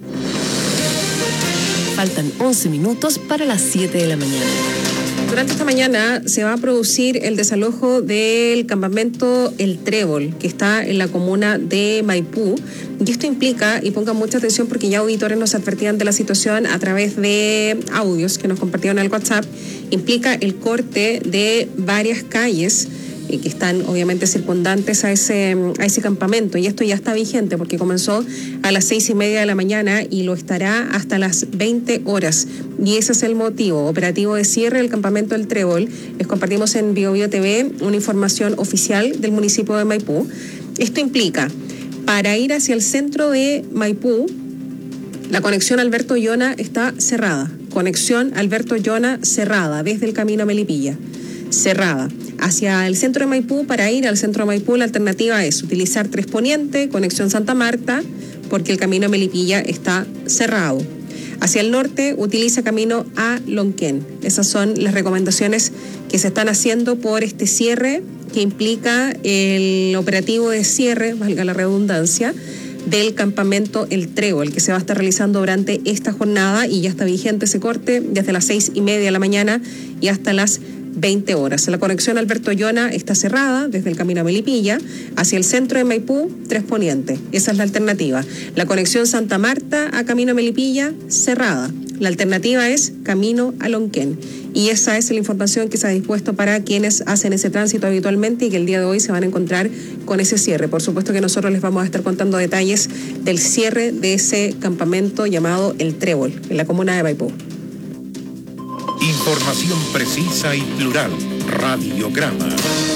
Faltan 11 minutos para las 7 de la mañana. Durante esta mañana se va a producir el desalojo del campamento El Trébol, que está en la comuna de Maipú, Y esto implica, y pongan mucha atención porque ya auditores nos advertían de la situación a través de audios que nos compartieron en el WhatsApp, implica el corte de varias calles que están obviamente circundantes a ese campamento, y esto ya está vigente porque comenzó a las 6:30 de la mañana y lo estará hasta las 20 horas, y ese es el motivo operativo de cierre del campamento El Trébol. Les compartimos en BioBio TV una información oficial del municipio de Maipú. Esto implica, para ir hacia el centro de Maipú, la conexión Alberto Llona está cerrada, conexión Alberto Llona cerrada desde el camino a Melipilla, cerrada. Hacia el centro de Maipú, para ir al centro de Maipú, la alternativa es utilizar 3 Poniente, conexión Santa Marta, porque el camino a Melipilla está cerrado. Hacia el norte, utiliza camino a Lonquén. Esas son las recomendaciones que se están haciendo por este cierre, que implica el operativo de cierre, valga la redundancia, del campamento El Trébol, que se va a estar realizando durante esta jornada, y ya está vigente ese corte desde las 6:30 de la mañana y hasta las 20 horas. La conexión Alberto Llona está cerrada desde el camino a Melipilla. Hacia el centro de Maipú, 3 Poniente. Esa es la alternativa. La conexión Santa Marta a camino a Melipilla, cerrada. La alternativa es camino a Lonquén. Y esa es la información que se ha dispuesto para quienes hacen ese tránsito habitualmente y que el día de hoy se van a encontrar con ese cierre. Por supuesto que nosotros les vamos a estar contando detalles del cierre de ese campamento llamado El Trébol, en la comuna de Maipú. Información precisa y plural. Radiograma.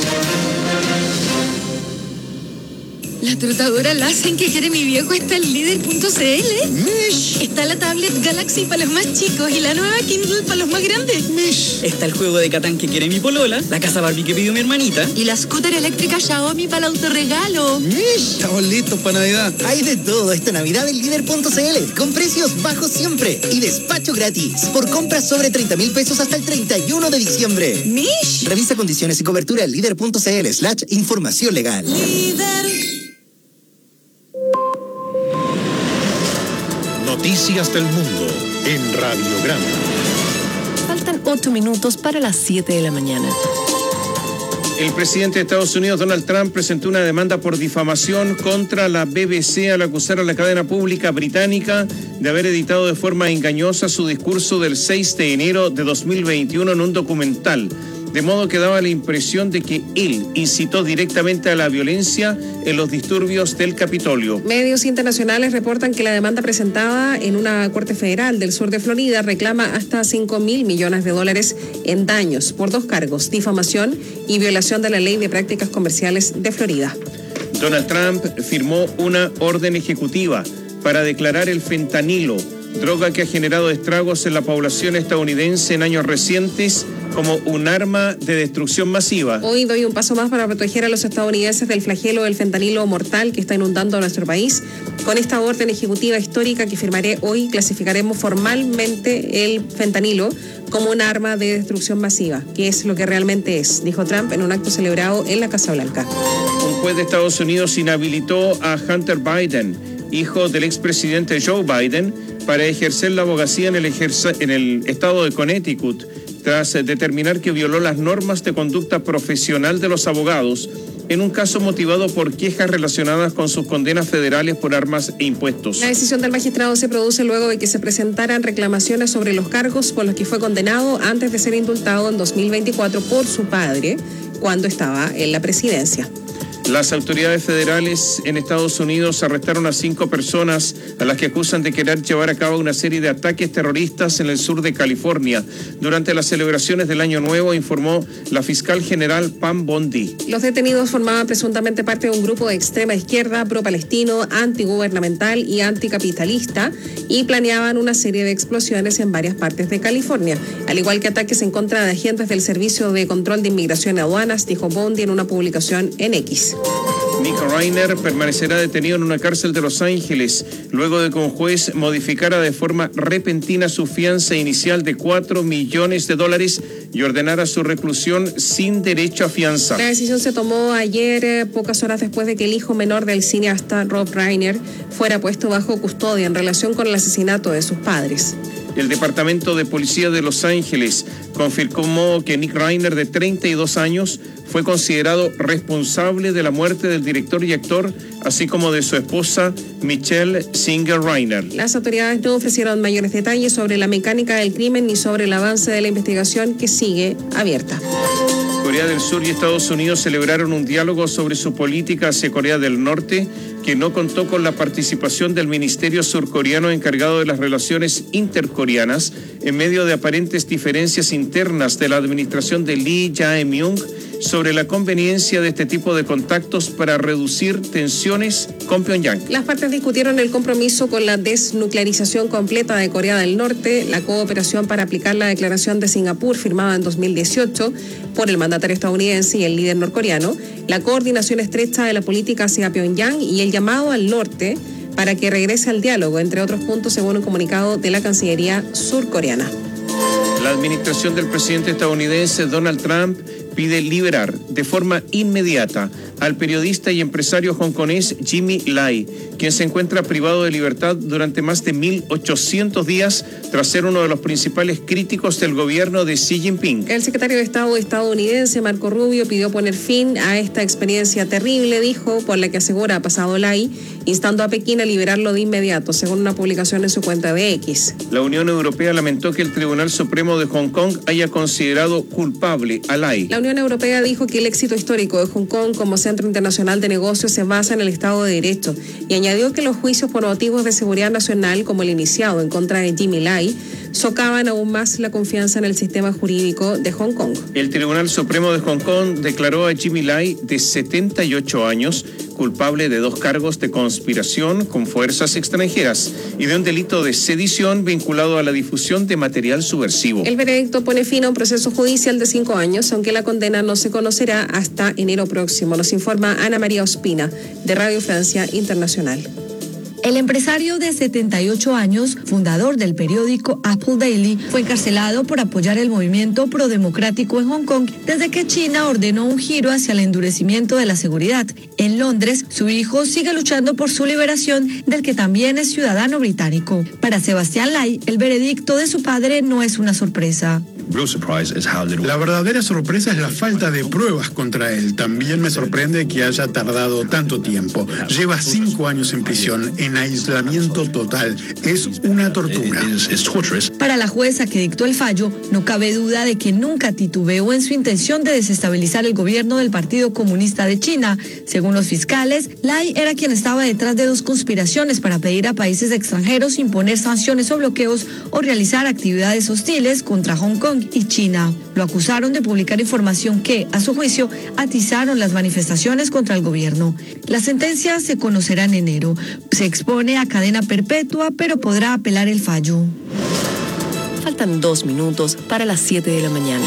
La trotadora Lassen que quiere mi viejo está en líder.cl. Mish. Está la tablet Galaxy para los más chicos y la nueva Kindle para los más grandes. Mish. Está el juego de Catán que quiere mi polola, la casa Barbie que pidió mi hermanita. Y la scooter eléctrica Xiaomi para el autorregalo. Mish. Estamos listos para Navidad. Hay de todo esta Navidad en líder.cl, con precios bajos siempre y despacho gratis. Por compras sobre 30,000 pesos hasta el 31 de diciembre. Mish. Revisa condiciones y cobertura en líder.cl/información legal. Líder. Noticias del mundo en Radiograma. Faltan 8 minutos para las 7 de la mañana. El presidente de Estados Unidos, Donald Trump, presentó una demanda por difamación contra la BBC al acusar a la cadena pública británica de haber editado de forma engañosa su discurso del 6 de enero de 2021 en un documental, de modo que daba la impresión de que él incitó directamente a la violencia en los disturbios del Capitolio. Medios internacionales reportan que la demanda presentada en una corte federal del sur de Florida reclama hasta $5,000 millones en daños por 2 cargos: difamación y violación de la ley de prácticas comerciales de Florida. Donald Trump firmó una orden ejecutiva para declarar el fentanilo, droga que ha generado estragos en la población estadounidense en años recientes, como un arma de destrucción masiva. Hoy doy un paso más para proteger a los estadounidenses del flagelo del fentanilo mortal que está inundando a nuestro país. Con esta orden ejecutiva histórica que firmaré hoy, clasificaremos formalmente el fentanilo como un arma de destrucción masiva, que es lo que realmente es, dijo Trump en un acto celebrado en la Casa Blanca. Un juez de Estados Unidos inhabilitó a Hunter Biden, hijo del expresidente Joe Biden, para ejercer la abogacía en el estado de Connecticut, tras determinar que violó las normas de conducta profesional de los abogados en un caso motivado por quejas relacionadas con sus condenas federales por armas e impuestos. La decisión del magistrado se produce luego de que se presentaran reclamaciones sobre los cargos por los que fue condenado antes de ser indultado en 2024 por su padre, cuando estaba en la presidencia. Las autoridades federales en Estados Unidos arrestaron a 5 personas a las que acusan de querer llevar a cabo una serie de ataques terroristas en el sur de California durante las celebraciones del Año Nuevo, informó la fiscal general Pam Bondi. Los detenidos formaban presuntamente parte de un grupo de extrema izquierda, pro-palestino, antigubernamental y anticapitalista, y planeaban una serie de explosiones en varias partes de California, al igual que ataques en contra de agentes del Servicio de Control de Inmigración y Aduanas, dijo Bondi en una publicación en X. Nick Reiner permanecerá detenido en una cárcel de Los Ángeles luego de que un juez modificara de forma repentina su fianza inicial de $4 millones y ordenara su reclusión sin derecho a fianza. La decisión se tomó ayer, pocas horas después de que el hijo menor del cineasta Rob Reiner fuera puesto bajo custodia en relación con el asesinato de sus padres. El Departamento de Policía de Los Ángeles confirmó que Nick Reiner, de 32 años, fue considerado responsable de la muerte del director y actor, así como de su esposa Michelle Singer-Reiner. Las autoridades no ofrecieron mayores detalles sobre la mecánica del crimen ni sobre el avance de la investigación, que sigue abierta. Corea del Sur y Estados Unidos celebraron un diálogo sobre su política hacia Corea del Norte, que no contó con la participación del Ministerio surcoreano encargado de las relaciones intercoreanas, en medio de aparentes diferencias internas de la administración de Lee Jae-myung sobre la conveniencia de este tipo de contactos para reducir tensiones con Pyongyang. Las partes discutieron el compromiso con la desnuclearización completa de Corea del Norte, la cooperación para aplicar la declaración de Singapur firmada en 2018 por el mandatario estadounidense y el líder norcoreano, la coordinación estrecha de la política hacia Pyongyang y el llamado al norte para que regrese al diálogo, entre otros puntos, según un comunicado de la Cancillería surcoreana. La administración del presidente estadounidense Donald Trump pide liberar de forma inmediata al periodista y empresario hongkonés Jimmy Lai, quien se encuentra privado de libertad durante más de 1.800 días tras ser uno de los principales críticos del gobierno de Xi Jinping. El secretario de Estado estadounidense Marco Rubio pidió poner fin a esta experiencia terrible, dijo, por la que asegura ha pasado Lai, instando a Pekín a liberarlo de inmediato, según una publicación en su cuenta de X. La Unión Europea lamentó que el Tribunal Supremo de Hong Kong haya considerado culpable a Lai. La Unión Europea dijo que el éxito histórico de Hong Kong como centro internacional de negocios se basa en el Estado de Derecho y añadió que los juicios por motivos de seguridad nacional, como el iniciado en contra de Jimmy Lai, socavan aún más la confianza en el sistema jurídico de Hong Kong. El Tribunal Supremo de Hong Kong declaró a Jimmy Lai, de 78 años, culpable de 2 cargos de conspiración con fuerzas extranjeras y de un delito de sedición vinculado a la difusión de material subversivo. El veredicto pone fin a un proceso judicial de 5 años, aunque la condena no se conocerá hasta enero próximo, nos informa Ana María Ospina, de Radio Francia Internacional. El empresario de 78 años, fundador del periódico Apple Daily, fue encarcelado por apoyar el movimiento prodemocrático en Hong Kong desde que China ordenó un giro hacia el endurecimiento de la seguridad. En Londres, su hijo sigue luchando por su liberación, del que también es ciudadano británico. Para Sebastián Lai, el veredicto de su padre no es una sorpresa. La verdadera sorpresa es la falta de pruebas contra él. También me sorprende que haya tardado tanto tiempo. Lleva 5 años en prisión, en aislamiento total. Es una tortura. Para la jueza que dictó el fallo, no cabe duda de que nunca titubeó en su intención de desestabilizar el gobierno del Partido Comunista de China. Según los fiscales, Lai era quien estaba detrás de 2 conspiraciones para pedir a países extranjeros imponer sanciones o bloqueos o realizar actividades hostiles contra Hong Kong y China. Lo acusaron de publicar información que, a su juicio, atizaron las manifestaciones contra el gobierno. La sentencia se conocerá en enero. Se expone a cadena perpetua, pero podrá apelar el fallo. Faltan 2 minutos para las 7 de la mañana.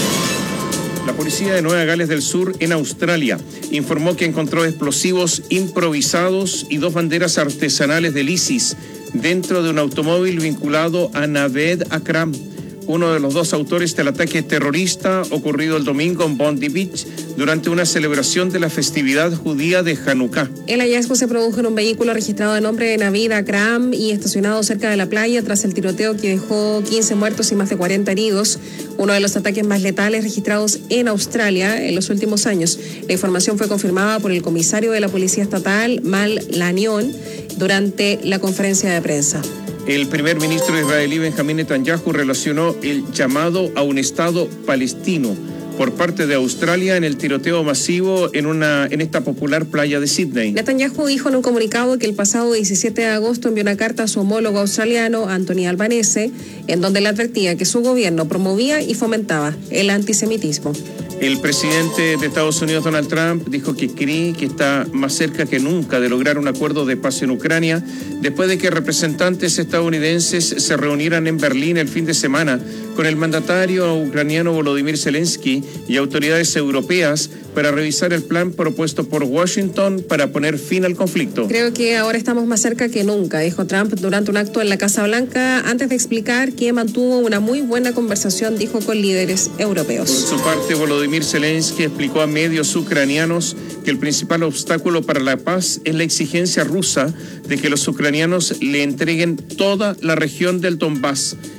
La policía de Nueva Gales del Sur, en Australia, informó que encontró explosivos improvisados y 2 banderas artesanales del ISIS dentro de un automóvil vinculado a Naved Akram, uno de los 2 autores del ataque terrorista ocurrido el domingo en Bondi Beach durante una celebración de la festividad judía de Hanukkah. El hallazgo se produjo en un vehículo registrado a nombre de Navid Akram y estacionado cerca de la playa tras el tiroteo que dejó 15 muertos y más de 40 heridos, uno de los ataques más letales registrados en Australia en los últimos años. La información fue confirmada por el comisario de la Policía Estatal, Mal Lanyon, durante la conferencia de prensa. El primer ministro israelí Benjamín Netanyahu relacionó el llamado a un Estado palestino por parte de Australia en el tiroteo masivo en esta popular playa de Sydney. Netanyahu dijo en un comunicado que el pasado 17 de agosto envió una carta a su homólogo australiano, Anthony Albanese, en donde le advertía que su gobierno promovía y fomentaba el antisemitismo. El presidente de Estados Unidos, Donald Trump, dijo que cree que está más cerca que nunca de lograr un acuerdo de paz en Ucrania después de que representantes estadounidenses se reunieran en Berlín el fin de semana con el mandatario ucraniano Volodymyr Zelensky y autoridades europeas para revisar el plan propuesto por Washington para poner fin al conflicto. Creo que ahora estamos más cerca que nunca, dijo Trump durante un acto en la Casa Blanca, antes de explicar que mantuvo una muy buena conversación, dijo, con líderes europeos. Por su parte, Volodymyr Zelensky explicó a medios ucranianos que el principal obstáculo para la paz es la exigencia rusa de que los ucranianos le entreguen toda la región del Donbass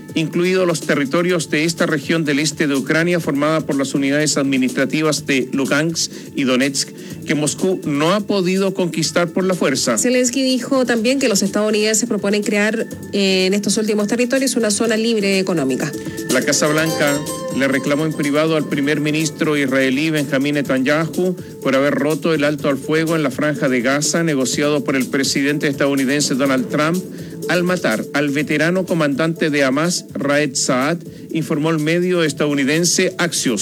incluidos los territorios de esta región del este de Ucrania formada por las unidades administrativas de Lugansk y Donetsk, que Moscú no ha podido conquistar por la fuerza. Zelensky dijo también que los estadounidenses proponen crear en estos últimos territorios una zona libre económica. La Casa Blanca le reclamó en privado al primer ministro israelí Benjamín Netanyahu por haber roto el alto al fuego en la franja de Gaza negociado por el presidente estadounidense Donald Trump al matar al veterano comandante de Hamas, Raed Saad, informó el medio estadounidense Axios.